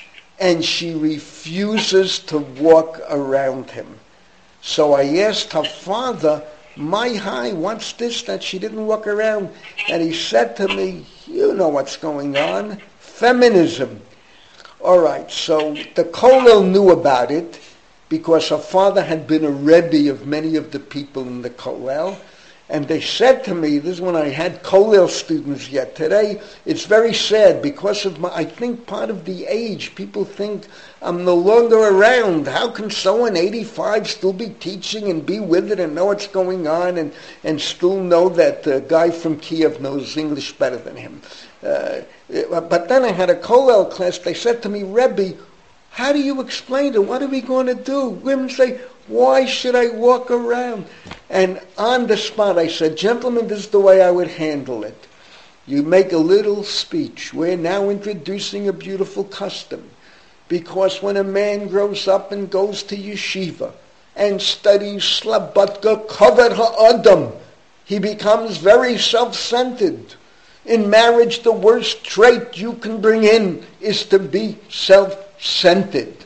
and she refuses to walk around him. So I asked her father, my high, what's this that she didn't walk around? And he said to me, you know what's going on, feminism. All right, so the Kollel knew about it because her father had been a Rebbe of many of the people in the Kollel. And they said to me, this is when I had Kollel students yet. Today, it's very sad because of my, I think part of the age, people think I'm no longer around. How can someone eighty-five still be teaching and be with it and know what's going on and, and still know that the guy from Kiev knows English better than him? Uh, but then I had a Kollel class. They said to me, Rebbe, how do you explain it? What are we going to do? Women say, why should I walk around? And on the spot I said, gentlemen, this is the way I would handle it. You make a little speech. We're now introducing a beautiful custom. Because when a man grows up and goes to yeshiva and studies Slabatka Kavod Ha'adam, he becomes very self-centered. In marriage, the worst trait you can bring in is to be self-centered.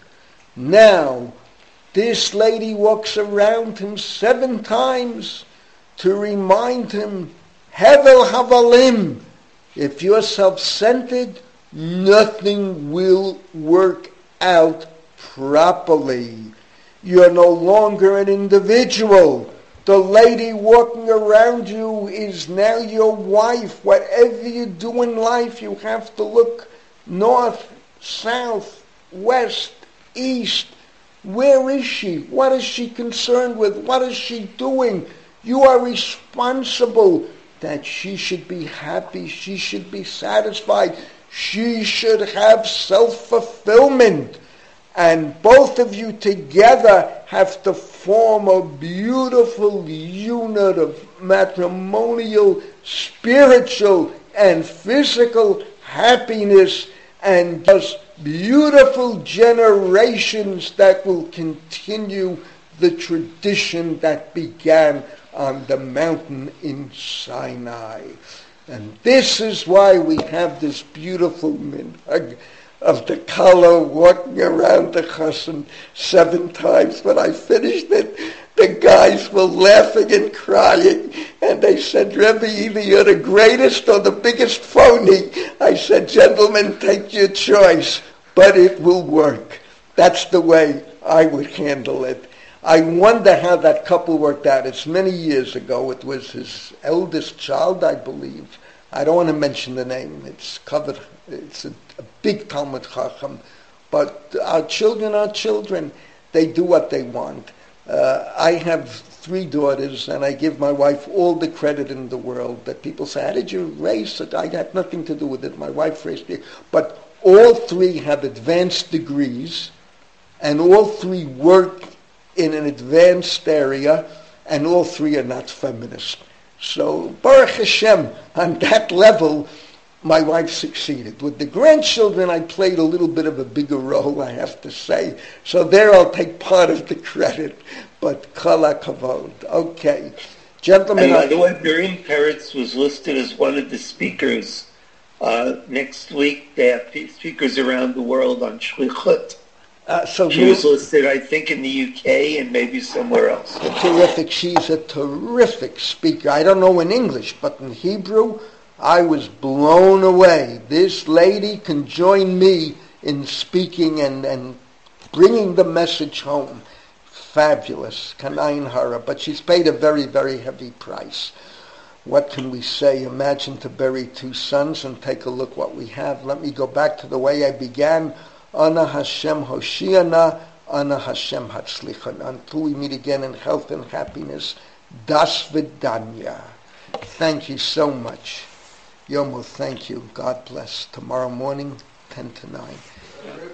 Now, this lady walks around him seven times to remind him, Hevel Havalim, if you're self-centered, nothing will work out properly. You're no longer an individual. The lady walking around you is now your wife. Whatever you do in life, you have to look north, south, west, east. Where is she? What is she concerned with? What is she doing? You are responsible that she should be happy. She should be satisfied. She should have self-fulfillment. And both of you together have to form a beautiful unit of matrimonial, spiritual, and physical happiness, and just beautiful generations that will continue the tradition that began on the mountain in Sinai. And this is why we have this beautiful minhag of the Kala walking around the chassan seven times. When I finished it, the guys were laughing and crying, and they said, Rebbe, either you're the greatest or the biggest phony. I said, gentlemen, take your choice, but it will work. That's the way I would handle it. I wonder how that couple worked out. It's many years ago. It was his eldest child, I believe. I don't want to mention the name. It's covered. It's a, a big Talmud Chacham. But our children are children. They do what they want. Uh, I have three daughters, and I give my wife all the credit in the world. That people say, how did you raise it? I had nothing to do with it. My wife raised me. But all three have advanced degrees, and all three work in an advanced area, and all three are not feminist. So, Baruch Hashem, on that level, my wife succeeded. With the grandchildren, I played a little bit of a bigger role, I have to say. So there I'll take part of the credit, but kol hakavod. Okay. Gentlemen. And by the way, Miriam Peretz was listed as one of the speakers. Uh, next week, they have speakers around the world on Shlichut. Uh, so she was listed, I think, in the U K and maybe somewhere else. Terrific. She's a terrific speaker. I don't know in English, but in Hebrew, I was blown away. This lady can join me in speaking and, and bringing the message home. Fabulous. Kanayin Hara. But she's paid a very, very heavy price. What can we say? Imagine to bury two sons and take a look what we have. Let me go back to the way I began. Ana Hashem Hoshiana, Ana Hashem Hatzlicha. Until we meet again in health and happiness, Das Vidanya. Thank you so much. Yomo, thank you. God bless. Tomorrow morning, ten to nine.